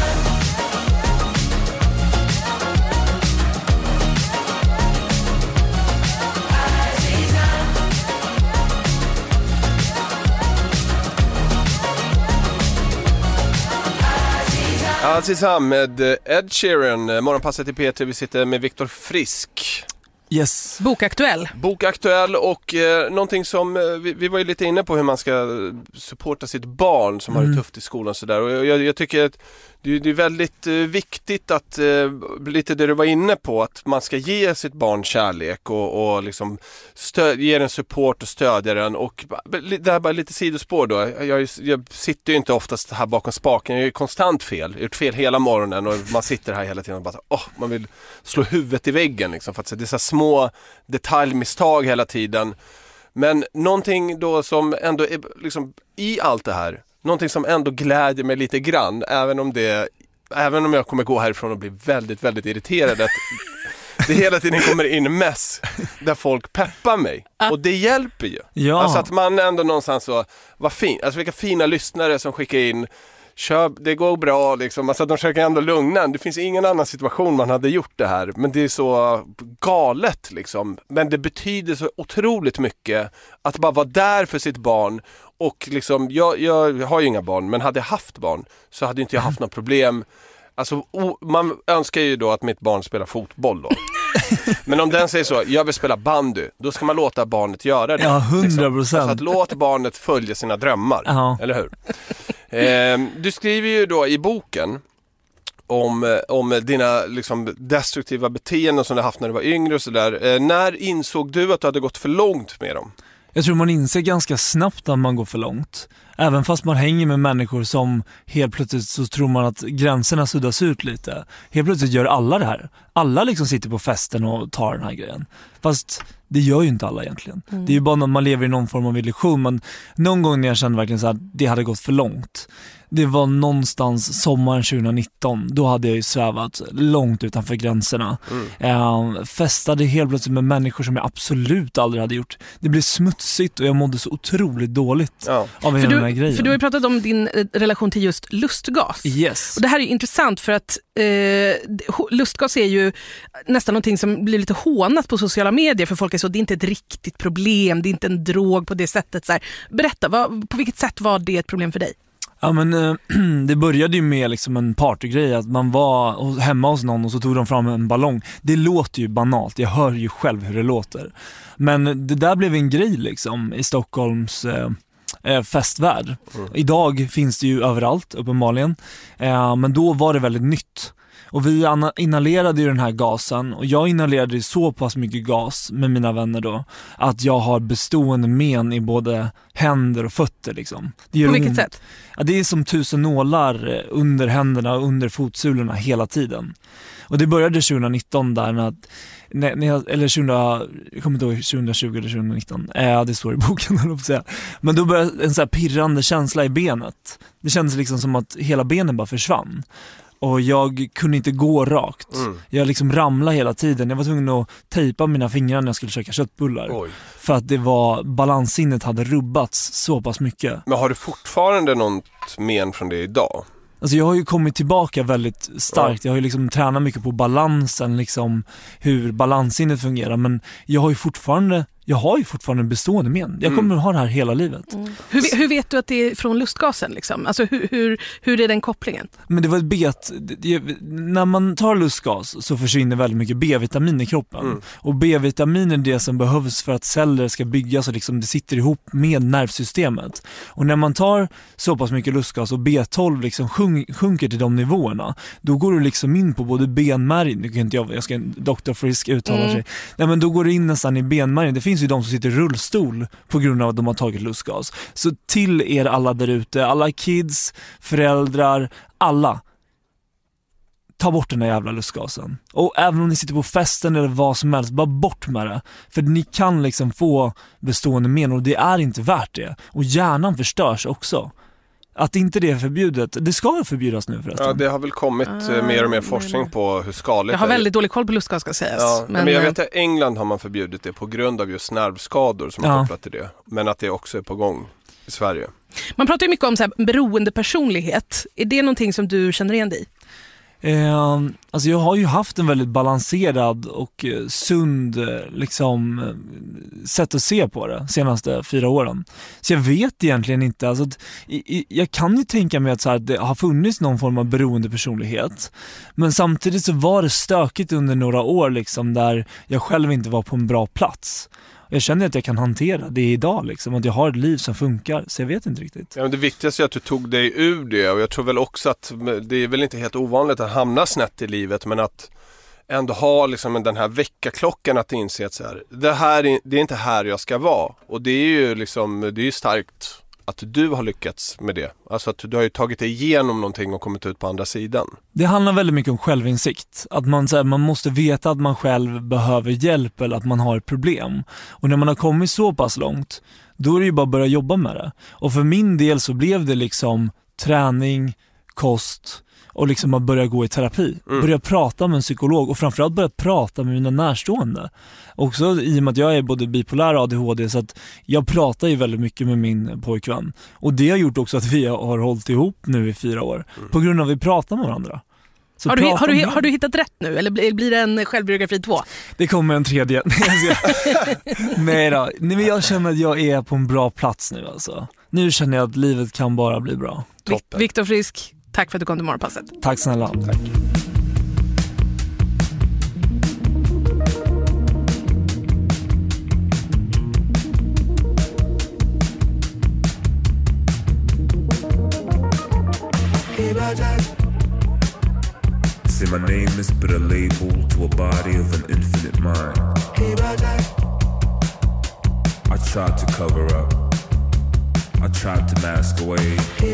Aziza med Ed Sheeran, morgonpasset i P tre. Vi sitter med Viktor Frisk. Yes. Bokaktuell. Bokaktuell och eh, någonting som eh, vi, vi var ju lite inne på hur man ska supporta sitt barn som mm. har det tufft i skolan så där. Och jag, jag tycker att det, det är väldigt eh, viktigt att eh, lite det du var inne på, att man ska ge sitt barn kärlek och, och liksom stöd, ge den support och stödja den. Och det här är bara lite sidospår då. Jag, jag sitter ju inte oftast här bakom spaken. Jag är ju konstant fel. Jag har gjort fel hela morgonen och man sitter här hela tiden och bara åh, man vill slå huvudet i väggen liksom, för att det är så små detaljmisstag hela tiden. Men någonting då som ändå är liksom i allt det här, någonting som ändå glädjer mig lite grann, även om det även om jag kommer gå härifrån och bli väldigt, väldigt irriterad att det hela tiden kommer in mess där folk peppar mig. Och det hjälper ju. Ja. Alltså att man ändå någonstans så, vad fint, alltså vilka fina lyssnare som skickar in, kör, det går bra liksom, alltså att de försöker ändå lugna. Det finns ingen annan situation man hade gjort det här, men det är så galet liksom. Men det betyder så otroligt mycket att bara vara där för sitt barn. Och liksom, jag, jag har ju inga barn, men hade jag haft barn så hade inte jag haft något problem. Alltså, o, man önskar ju då att mitt barn spelar fotboll då. Men om den säger så, jag vill spela bandy, då ska man låta barnet göra det. Ja, hundra procent. Liksom. Alltså att låta barnet följa sina drömmar, Aha. eller hur? Eh, du skriver ju då i boken om, om dina liksom destruktiva beteenden som du haft när du var yngre och sådär. Eh, när insåg du att du hade gått för långt med dem? Jag tror man inser ganska snabbt att man går för långt. Även fast man hänger med människor som helt plötsligt så tror man att gränserna suddas ut lite. Helt plötsligt gör alla det här. Alla liksom sitter på festen och tar den här grejen. Fast det gör ju inte alla egentligen. Mm. Det är ju bara när man lever i någon form av illusion. Men någon gång när jag kände verkligen så att det hade gått för långt. Det var någonstans sommaren tjugonitton. Då hade jag ju svävat långt utanför gränserna. Mm. Eh, festade helt plötsligt med människor som jag absolut aldrig hade gjort. Det blev smutsigt och jag mådde så otroligt dåligt ja. av hela för du, den här grejen. För du har ju pratat om din relation till just lustgas. Yes. Och det här är intressant för att eh, lustgas är ju nästan någonting som blir lite hånat på sociala medier. För folk är så, det är inte ett riktigt problem. Det är inte en drog på det sättet. Så här. Berätta, vad, på vilket sätt var det ett problem för dig? Ja, men äh, det började ju med liksom en partygrej, att man var hemma hos någon och så tog de fram en ballong. Det låter ju banalt, jag hör ju själv hur det låter. Men det där blev en grej liksom i Stockholms äh, festvärld. Mm. Idag finns det ju överallt uppenbarligen, äh, men då var det väldigt nytt. Och vi inhalerade ju den här gasen, och jag inhalerade så pass mycket gas med mina vänner då att jag har bestående men i både händer och fötter liksom. Det På vilket ont. sätt? Ja, det är som tusen nålar under händerna och under fotsulorna hela tiden. Och det började tjugonitton där när, när jag, eller tjugo, jag kommer inte ihåg tjugohundratjugo eller tjugonitton. Ja, det står i boken höll jag på att säga. Men då började en så här pirrande känsla i benet. Det kändes liksom som att hela benen bara försvann. Och jag kunde inte gå rakt. Mm. Jag liksom ramlade hela tiden. Jag var tvungen att tejpa mina fingrar när jag skulle käka köttbullar. Oj. För att det var, balanssinnet hade rubbats så pass mycket. Men har du fortfarande något men från det idag? Alltså jag har ju kommit tillbaka väldigt starkt. Jag har ju liksom tränat mycket på balansen, liksom hur balanssinnet fungerar. Men jag har ju fortfarande, jag har ju fortfarande bestående men. Jag kommer att ha det här hela livet. Mm. Hur, hur vet du att det är från lustgasen liksom? Alltså hur, hur, hur är den kopplingen? Men det var ett bet. Det, när man tar lustgas så försvinner väldigt mycket B-vitamin i kroppen. Mm. Och B-vitamin är det som behövs för att celler ska byggas och liksom det sitter ihop med nervsystemet. Och när man tar så pass mycket lustgas och B tolv liksom sjunk, sjunker till de nivåerna, då går du liksom in på både benmärgen. Nu kan inte jag, jag ska doktor Frisk uttala mm. sig. Nej, men då går du in nästan i benmärgen. Det finns ju de som sitter i rullstol på grund av att de har tagit lustgas. Så till er alla där ute, alla kids, föräldrar, alla, ta bort den här jävla lustgasen. Och även om ni sitter på festen eller vad som helst, bara bort med det. För ni kan liksom få bestående men och det är inte värt det. Och hjärnan förstörs också. Att inte det är förbjudet, det ska förbjudas nu förresten. Ja, det har väl kommit ah, mer och mer forskning men... på hur skadligt det är. Jag har väldigt dålig koll på lustgas ska sägas. Ja, men, men jag vet att i England har man förbjudit det på grund av just nervskador som är ja. kopplat till det. Men att det också är på gång i Sverige. Man pratar ju mycket om så här beroende personlighet. Är det någonting som du känner igen dig i? Eh, alltså jag har ju haft en väldigt balanserad och eh, sund eh, liksom, eh, sätt att se på det senaste fyra åren. Så jag vet egentligen inte. Alltså, att, i, i, jag kan ju tänka mig att så här, det har funnits någon form av beroende personlighet. Men samtidigt så var det stökigt under några år liksom, där jag själv inte var på en bra plats. Jag känner att jag kan hantera det idag liksom, att jag har ett liv som funkar, så jag vet inte riktigt. Ja, men det viktigaste är att du tog dig ur det, och jag tror väl också att det är väl inte helt ovanligt att hamna snett i livet, men att ändå ha liksom den här veckaklockan att inse att så här, det här är, det är inte här jag ska vara, och det är ju liksom, det är ju starkt att du har lyckats med det. Alltså att du har ju tagit dig igenom någonting och kommit ut på andra sidan. Det handlar väldigt mycket om självinsikt. Att man, så här, man måste veta att man själv behöver hjälp eller att man har ett problem. Och när man har kommit så pass långt, då är det ju bara att börja jobba med det. Och för min del så blev det liksom träning, kost och liksom att börja gå i terapi. Mm. Börja prata med en psykolog och framförallt börja prata med mina närstående. Också i och med att jag är både bipolär och A D H D, så att jag pratar ju väldigt mycket med min pojkvän. Och det har gjort också att vi har hållit ihop nu i fyra år. Mm. På grund av att vi pratar med varandra. Har du, har, du, har du hittat rätt nu? Eller blir, blir det en självbiografi två? Det kommer en tredje. Nej då. Nej, men jag känner att jag är på en bra plats nu alltså. Nu känner jag att livet kan bara bli bra. Toppen. Viktor Frisk, tack för att du kom till Morgonpasset. Tack snälla. Tack. Say my name is but a label to a body of an infinite mind. I tried to cover up, I tried to mask away.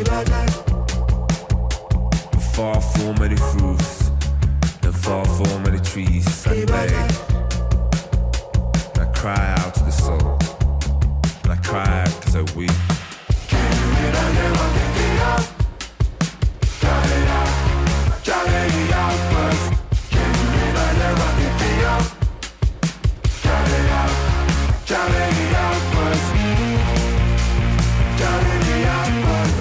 Far from many fruits and far from many trees, I beg, and I cry out to the soul, and I cry because I weep. Can you get out there and pick it up? Got it out, got it out first. Can you get out there and pick it up? Got it out, got it out first. Got it out first.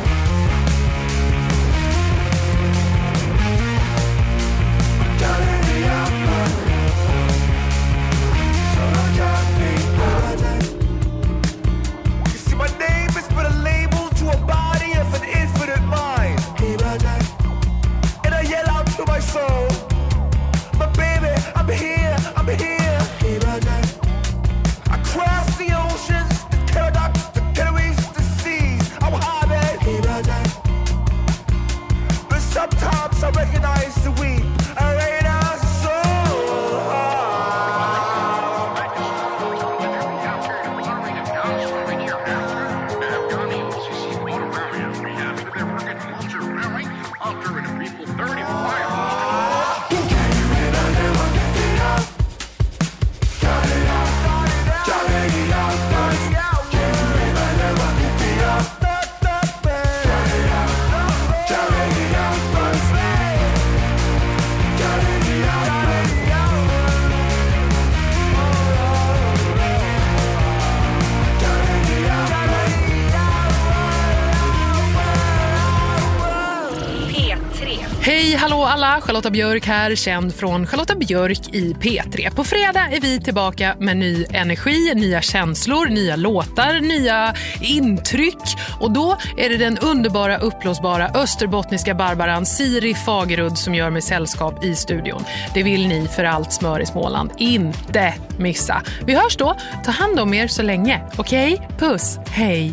You see, my name is but a label to a body of an Hej, hallå alla! Charlotta Björk här, känd från Charlotta Björk i P tre. På fredag är vi tillbaka med ny energi, nya känslor, nya låtar, nya intryck. Och då är det den underbara, uppblåsbara österbottniska barbaran Siri Fagerud som gör mig sällskap i studion. Det vill ni för allt smör i Småland inte missa. Vi hörs då. Ta hand om er så länge. Okej? Okay? Puss. Hej!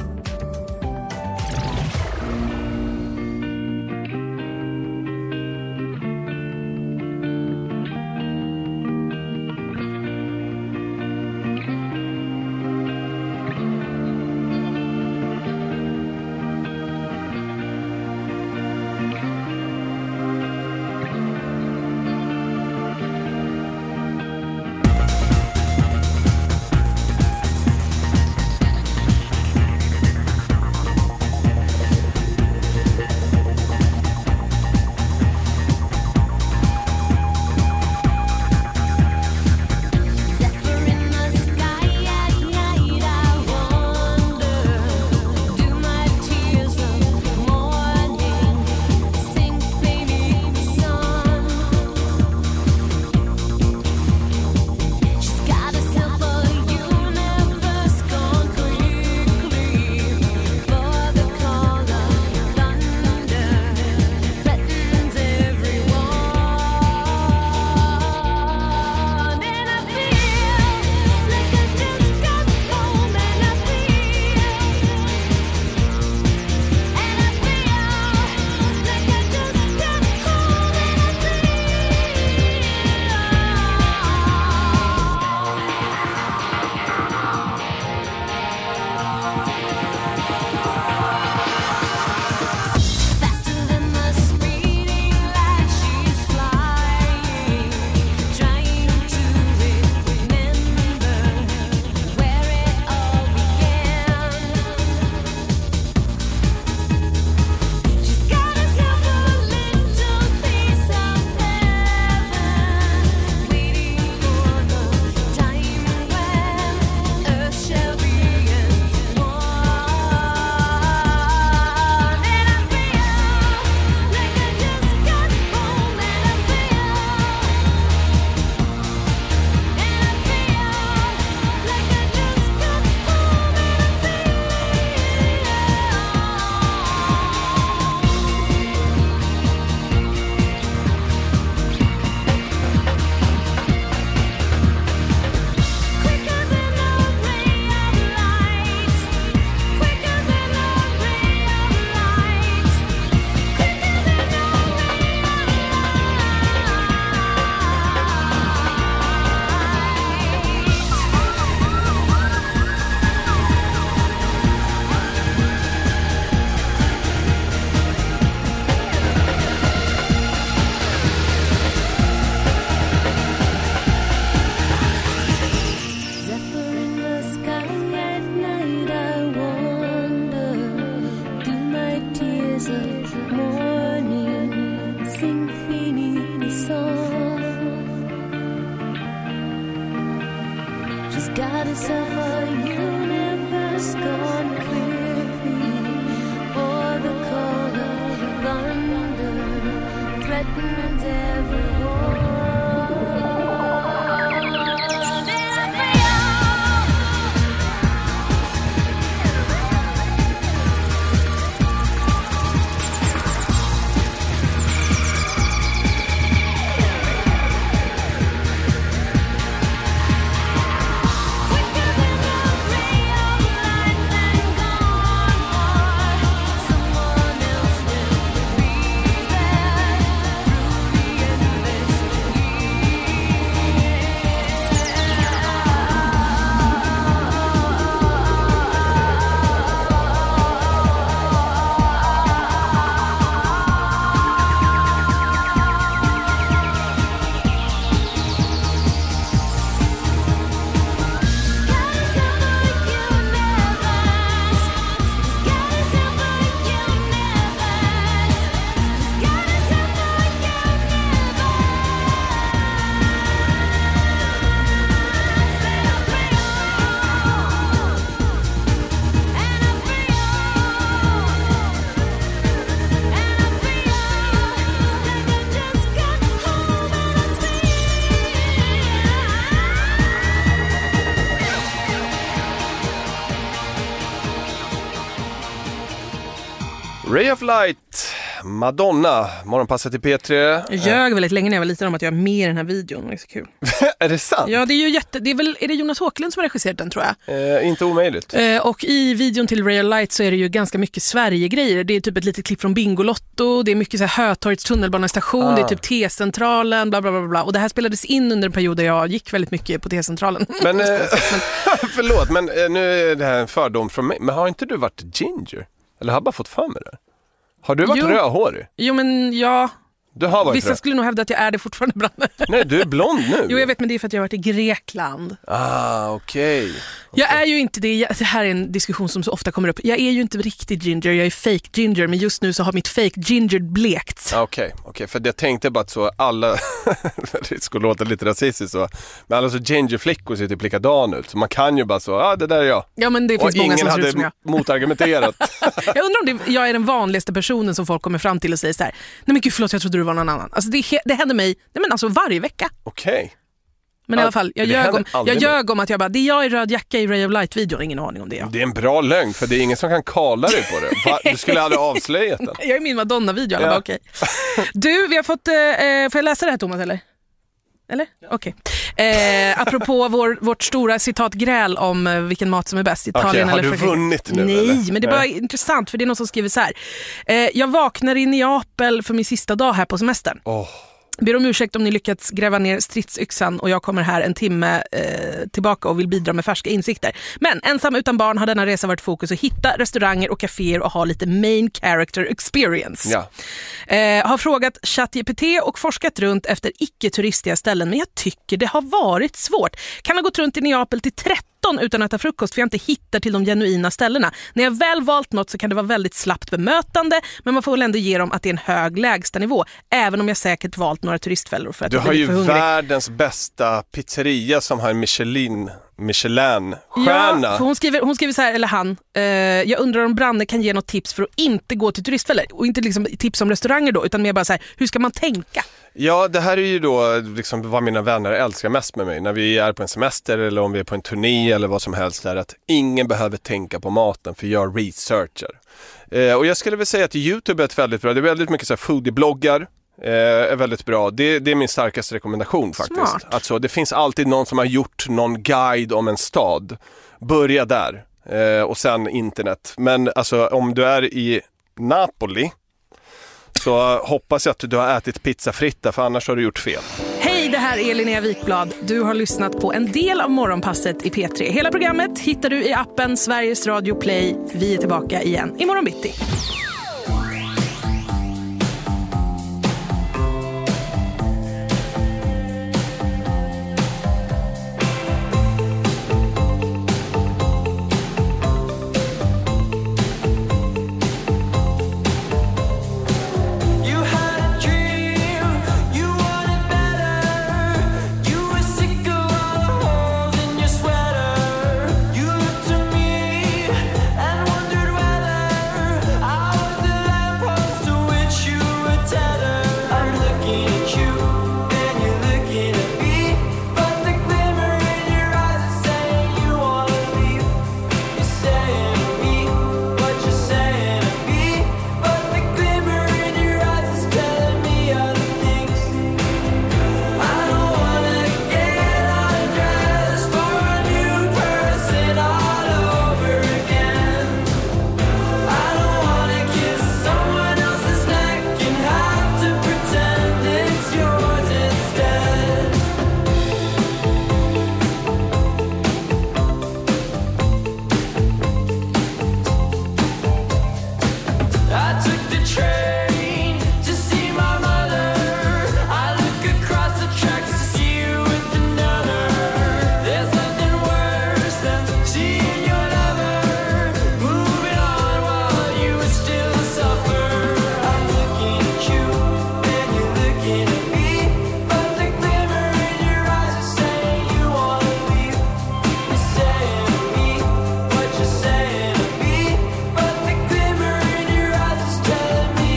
got itself a universe gone quickly, or the call of thunder threatens everyone. Quicker than Ray of Light, Madonna, morgonpasset i P tre. Jag ljög väldigt länge när jag var liten om att jag är med i den här videon. Det är så kul. Är det sant? Ja, det är ju jätte... Det är väl, är det Jonas Håklund som har regisserat den, tror jag? Eh, inte omöjligt. Eh, och i videon till Ray of Light så är det ju ganska mycket Sverige-grejer. Det är typ ett litet klipp från Bingolotto, det är mycket så här Hötorgets tunnelbanestation, ah. det är typ T-centralen, bla bla bla bla. Och det här spelades in under en period där jag gick väldigt mycket på T-centralen. Men, eh, förlåt, men eh, nu är det här en fördom från mig. Men har inte du varit ginger? Eller har jag bara fått för mig det? Har du varit jo. rödhårig? Jo, men ja... Du har varit Vissa röd. Skulle nog hävda att jag är det fortfarande, Branne. Nej, du är blond nu. Jo, jag vet, men det är för att jag har varit i Grekland. Ah, okej. Okay. Jag är ju inte det. Det här är en diskussion som så ofta kommer upp. Jag är ju inte riktigt ginger, jag är fake ginger. Men just nu så har mitt fake ginger blekt. Okej, okay, okay. För jag tänkte bara att så alla... det skulle låta lite rasistiskt så. Men alla så gingerflickor ser typ likadan ut. Så man kan ju bara så, ja ah, det där är jag. Ja, men det finns och många ingen som ser ut som jag. motargumenterat. Jag undrar om det, jag är den vanligaste personen som folk kommer fram till och säger så här: nej men gud, förlåt, jag trodde du var någon annan. Alltså det, det händer mig, nej men alltså varje vecka. Okej. Okay. Men i alla fall, jag ljög, om, jag ljög om att jag bara, det är jag i röd jacka i Ray of Light-videon, ingen aning om det. Det är en bra lögn, för det är ingen som kan kalla dig på det. Va? Du skulle aldrig avslöja den. Jag är min Madonna-video, alla ja. Bara okej. Okay. Du, vi har fått, eh, får jag läsa det här, Thomas, eller? Eller? Ja. Okej. Okay. Eh, apropå vår, vårt stora citatgräl om eh, vilken mat som är bäst, Italien okay, eller har du vunnit nu? Nej, eller? men det är bara intressant, för det är någon som skriver så här. Eh, jag vaknar i Neapel för min sista dag här på semestern. Åh. Oh. Ber om ursäkt om ni lyckats gräva ner stridsyxan och jag kommer här en timme eh, tillbaka och vill bidra med färska insikter. Men ensam utan barn har denna resa varit fokus att hitta restauranger och kaféer och ha lite main character experience. Ja. Eh, har frågat ChatGPT och forskat runt efter icke-turistiga ställen, men jag tycker det har varit svårt. Kan ha gått runt i Neapel till tretton utan att äta frukost för jag inte hittar till de genuina ställena. När jag väl valt något så kan det vara väldigt slappt bemötande, men man får väl ändå ge dem att det är en hög lägsta nivå, även om jag säkert valt några turistfällor för att du jag har ju för världens bästa pizzeria som har en Michelin Michelin-stjärna. Ja, för hon skriver, hon skriver så här, eller han, eh, jag undrar om Branne kan ge något tips för att inte gå till turistfällor och inte liksom tips om restauranger då, utan mer bara så här, hur ska man tänka? Ja, det här är ju då liksom vad mina vänner älskar mest med mig när vi är på en semester eller om vi är på en turné eller vad som helst, är att ingen behöver tänka på maten för jag researchar. Eh, och jag skulle väl säga att YouTube är ett väldigt bra, det är väldigt mycket så här foodie-bloggar. Eh, är väldigt bra. Det, det är min starkaste rekommendation faktiskt. Alltså, det finns alltid någon som har gjort någon guide om en stad. Börja där. Eh, och sen internet. Men alltså, om du är i Napoli så hoppas jag att du har ätit pizza fritta, för annars har du gjort fel. Hej, det här är Linnea Wikblad. Du har lyssnat på en del av morgonpasset i P tre. Hela programmet hittar du i appen Sveriges Radio Play. Vi är tillbaka igen imorgon bitti. Tell me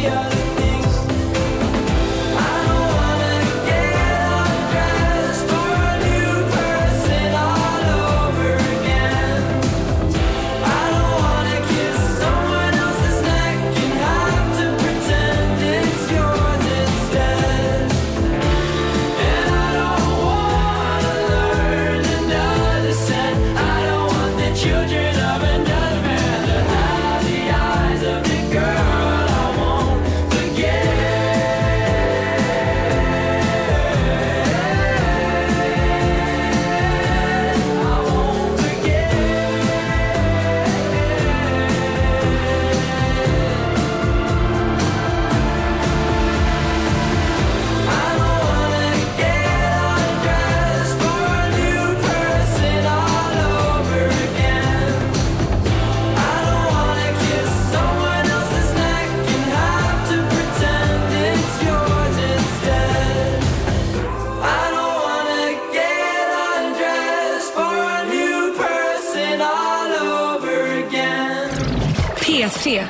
tre.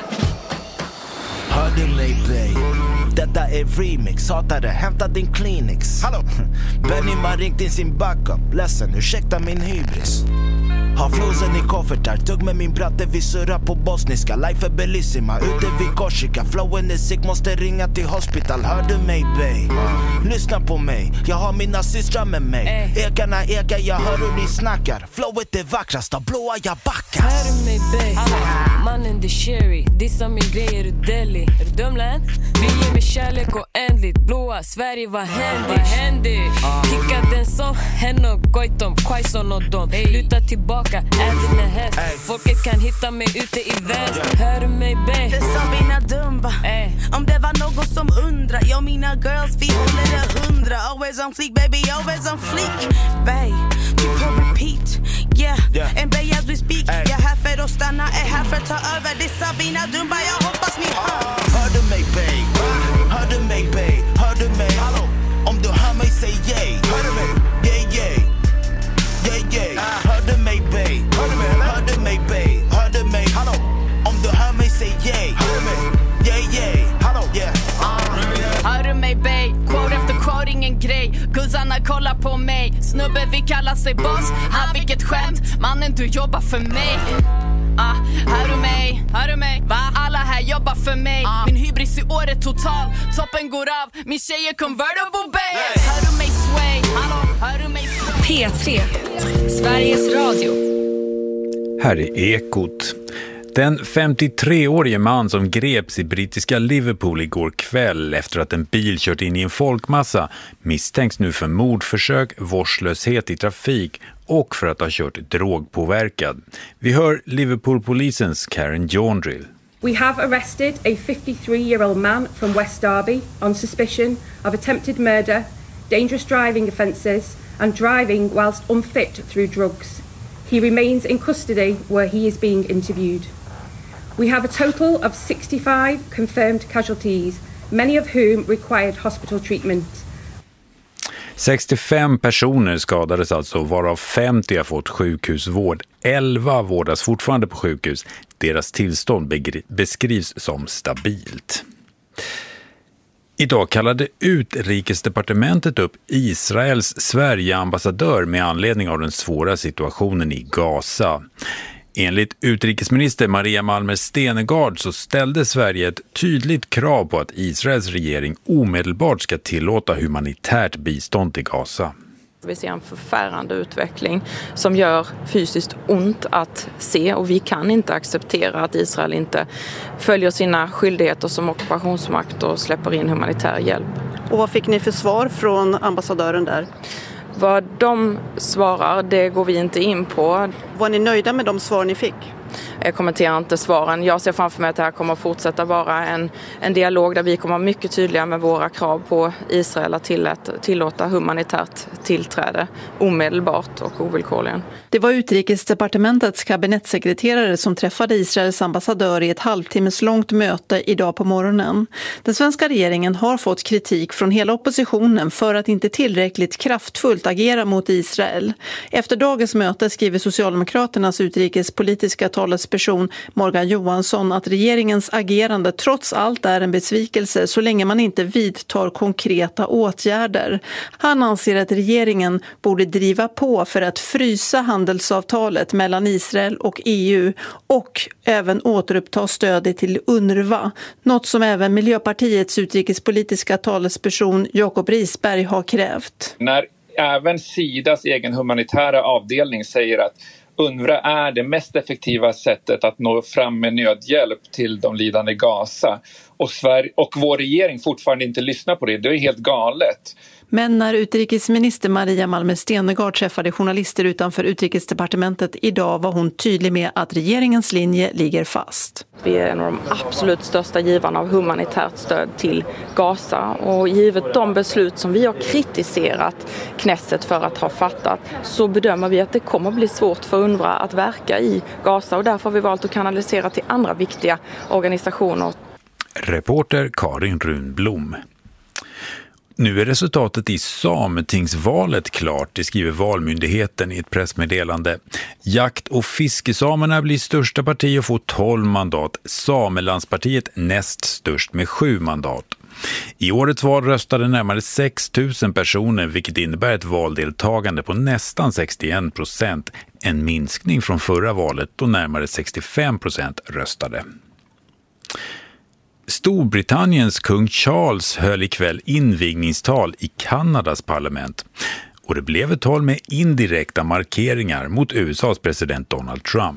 Hör du mig, babe? Detta är remix, hatare, hämta din Kleenex. Hallå? Benny har ringt in sin backup. Ledsen, ursäkta min hybris. Har flosen i koffertar, tugg med min bratte, vi surrar på bosniska. Life är bellissima, ute vid Korsika. Flowen är sick, måste ringa till hospital. Hör du mig, babe? Lyssna på mig, jag har mina systrar med mig. Ekarna ekar, jag hör hur ni snackar. Flowet är vackrast, av blåa jag backar. Hör du mig, babe? Mannen det sherry, dissa min grej, är du deli? Är du dömlän? Vi ger mig kärlek och ändligt. Blåa Sverige, vad händer? Kicka den som henne och gojtom, quaison och dom. Luta tillbaka. Äter en häst. Folket kan hitta mig ute i väst. Hör du mig, babe? Det sa mina dumba. Ey. Om det var någon som undrar. Jag mina girls, vi håller det hundra. Always on fleek, baby, always on fleek. Babe, du på repeat. Yeah, yeah. En bay as we speak. Ey. Jag är här för att stanna, är här för att ta över. Det sa mina dumba, jag hoppas ni hör. Hör du mig, babe? Hör du mig, babe? Hör du mig? Hallå? Om du hör mig, säg yay. Hör du mig? Yeah, yeah. Yeah, yeah. Hör du mig, babe? Hör du mig, eller? Hör du mig, babe? Hör du mig? Hallå? Om du hör mig, säg yay. Hör du mig? Yeah, yeah. Hallå? Yeah. Hör du mig, babe? Quote efter quote, ingen grej. Guzzarna kollar på mig. Snubbe, vi kallar sig boss. Ah, vilket skämt. Mannen, du jobbar för mig. Ah, hör du mig? Hör du mig? Va? Alla här jobbar för mig. ah. Min hybris i år är total. Toppen går av, min tjej är convertible, babe. hey. Hör du mig, sway? Hallå? Hör du mig, sway? P tre, Sveriges Radio. Här är Ekot. Den femtiotreårige man som greps i brittiska Liverpool igår kväll efter att en bil kört in i en folkmassa misstänks nu för mordförsök, vårdslöshet i trafik och för att ha kört drogpåverkad. Vi hör Liverpool-polisens Karen Jondrill. We have arrested a fifty-three-year-old man from West Derby on suspicion of attempted murder, dangerous driving offences and driving whilst unfit through drugs. He remains in custody where he is being interviewed. We have a total of sixty-five confirmed casualties, many of whom required hospital treatment. sextiofem personer skadades alltså, varav femtio har fått sjukhusvård. elva vårdas fortfarande på sjukhus. Deras tillstånd beskrivs som stabilt. Idag kallade Utrikesdepartementet upp Israels Sverigeambassadör med anledning av den svåra situationen i Gaza. Enligt utrikesminister Maria Malmer Stenergard så ställde Sverige ett tydligt krav på att Israels regering omedelbart ska tillåta humanitärt bistånd till Gaza. Vi ser en förfärande utveckling som gör fysiskt ont att se, och vi kan inte acceptera att Israel inte följer sina skyldigheter som ockupationsmakt och släpper in humanitär hjälp. Och vad fick ni för svar från ambassadören där? Vad de svarar, det går vi inte in på. Var ni nöjda med de svar ni fick? Jag kommenterar inte svaren. Jag ser framför mig att det här kommer att fortsätta vara en, en dialog där vi kommer att vara mycket tydliga med våra krav på Israel att tillät, tillåta humanitärt tillträde omedelbart och ovillkorligen. Det var Utrikesdepartementets kabinettssekreterare som träffade Israels ambassadör i ett halvtimmes långt möte idag på morgonen. Den svenska regeringen har fått kritik från hela oppositionen för att inte tillräckligt kraftfullt agera mot Israel. Efter dagens möte skriver Socialdemokraternas utrikespolitiska talesperson Morgan Johansson att regeringens agerande trots allt är en besvikelse så länge man inte vidtar konkreta åtgärder. Han anser att regeringen borde driva på för att frysa handelsavtalet mellan Israel och E U och även återuppta stödet till UNRWA, något som även Miljöpartiets utrikespolitiska talesperson Jakob Risberg har krävt. När även Sidas egen humanitära avdelning säger att UNRWA är det mest effektiva sättet att nå fram med nödhjälp till de lidande i Gaza. Och, Sverige, och vår regering fortfarande inte lyssnar på det. Det är helt galet. Men när utrikesminister Maria Malmer Stenergard träffade journalister utanför Utrikesdepartementet idag var hon tydlig med att regeringens linje ligger fast. Vi är en av de absolut största givarna av humanitärt stöd till Gaza, och givet de beslut som vi har kritiserat Knesset för att ha fattat så bedömer vi att det kommer bli svårt för UNRWA att verka i Gaza, och därför har vi valt att kanalisera till andra viktiga organisationer. Reporter Karin Runblom. Nu är resultatet i sametingsvalet klart, det skriver Valmyndigheten i ett pressmeddelande. Jakt- och fiskesamerna blir största parti och får tolv mandat. Samelandspartiet näst störst med sju mandat. I årets val röstade närmare sex tusen personer, vilket innebär ett valdeltagande på nästan sextioen procent. En minskning från förra valet då närmare sextiofem procent röstade. Storbritanniens kung Charles höll ikväll invigningstal i Kanadas parlament. Och det blev ett tal med indirekta markeringar mot U S A:s president Donald Trump.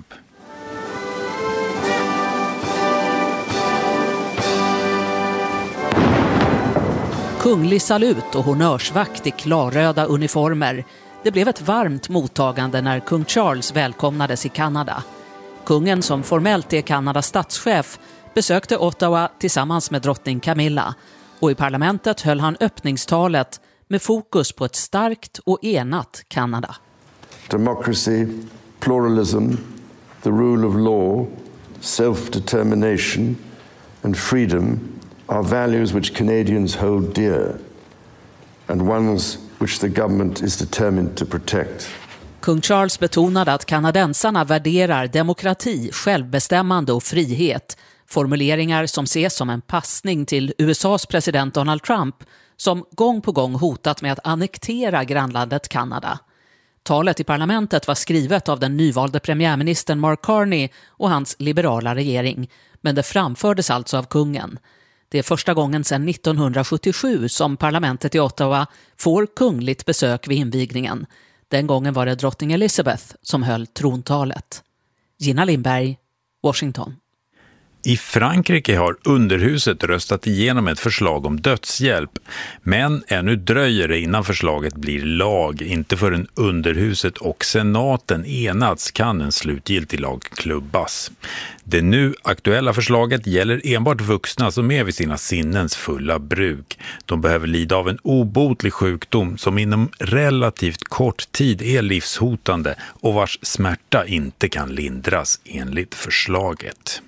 Kunglig salut och honnörsvakt i klarröda uniformer. Det blev ett varmt mottagande när kung Charles välkomnades i Kanada. Kungen, som formellt är Kanadas statschef, besökte Ottawa tillsammans med drottning Camilla, och i parlamentet höll han öppningstalet med fokus på ett starkt och enat Kanada. Democracy, pluralism, the rule of law, self-determination and freedom are values which Canadians hold dear and ones which the government is determined to protect. Kung Charles betonade att kanadensarna värderar demokrati, självbestämmande och frihet, formuleringar som ses som en passning till U S A:s president Donald Trump, som gång på gång hotat med att annektera grannlandet Kanada. Talet i parlamentet var skrivet av den nyvalde premiärministern Mark Carney och hans liberala regering, men det framfördes alltså av kungen. Det är första gången sedan nittonhundrasjuttiosju som parlamentet i Ottawa får kungligt besök vid invigningen. Den gången var det drottning Elizabeth som höll trontalet. Gina Lindberg, Washington. I Frankrike har underhuset röstat igenom ett förslag om dödshjälp, men ännu dröjer det innan förslaget blir lag. Inte förrän underhuset och senaten enats kan en slutgiltig lag klubbas. Det nu aktuella förslaget gäller enbart vuxna som är vid sina sinnens fulla bruk. De behöver lida av en obotlig sjukdom som inom relativt kort tid är livshotande och vars smärta inte kan lindras enligt förslaget.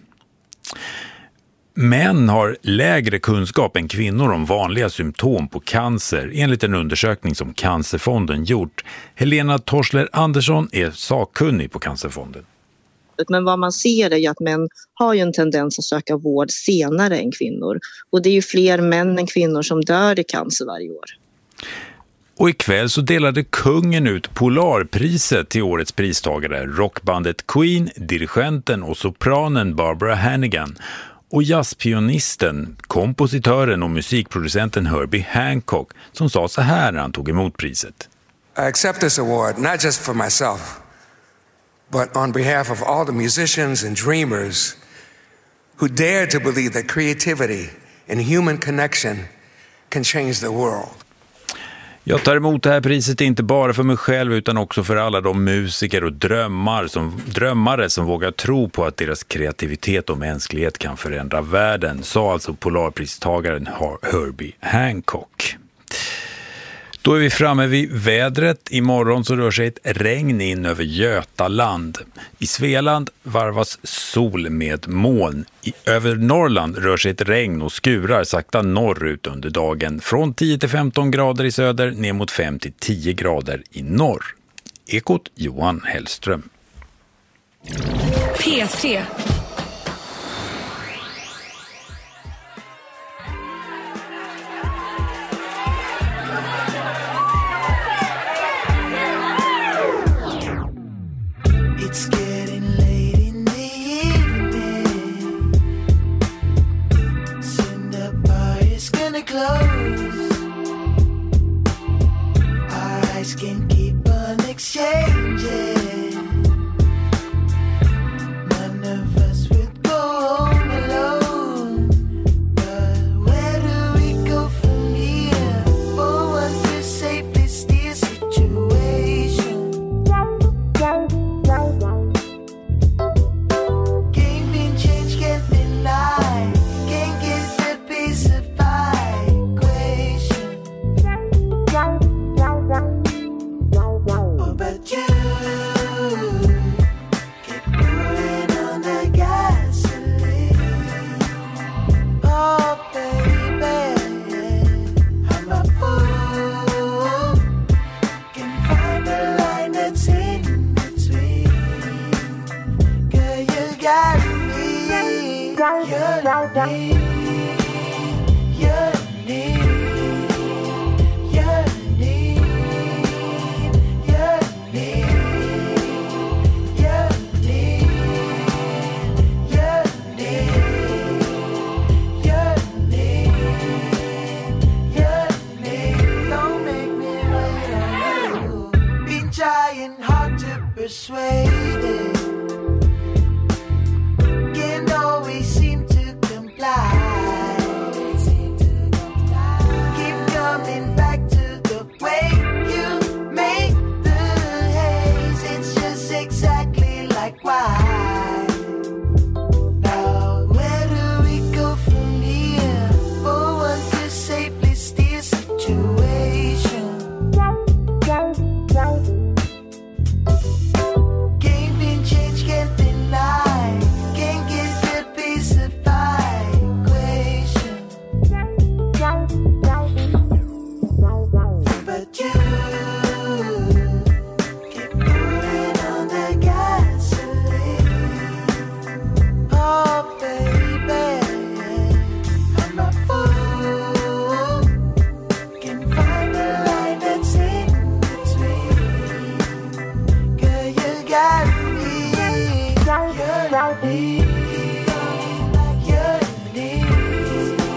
Män har lägre kunskap än kvinnor om vanliga symptom på cancer, enligt en undersökning som Cancerfonden gjort. Helena Torsler Andersson är sakkunnig på Cancerfonden. Men vad man ser är ju att män har ju en tendens att söka vård senare än kvinnor. Och det är ju fler män än kvinnor som dör i cancer varje år. Och ikväll så delade kungen ut Polarpriset till årets pristagare, rockbandet Queen, dirigenten och sopranen Barbara Hannigan och jazzpianisten, kompositören och musikproducenten Herbie Hancock, som sa så här när han tog emot priset. I accept this award not just for myself, but on behalf of all the musicians and dreamers who dare to believe that creativity and human connection can change the world. Jag tar emot det här priset inte bara för mig själv utan också för alla de musiker och drömmar som, drömmare som vågar tro på att deras kreativitet och mänsklighet kan förändra världen, sa alltså Polarpristagaren Herbie Hancock. Då är vi framme vid vädret. Imorgon så rör sig ett regn in över Götaland. I Svealand varvas sol med moln. I över Norrland rör sig ett regn och skurar sakta norrut under dagen. Från tio till femton grader i söder ner mot fem till tio grader i norr. Ekot Johan Hellström. P tre. It's getting late in the evening. Soon the bar is gonna close.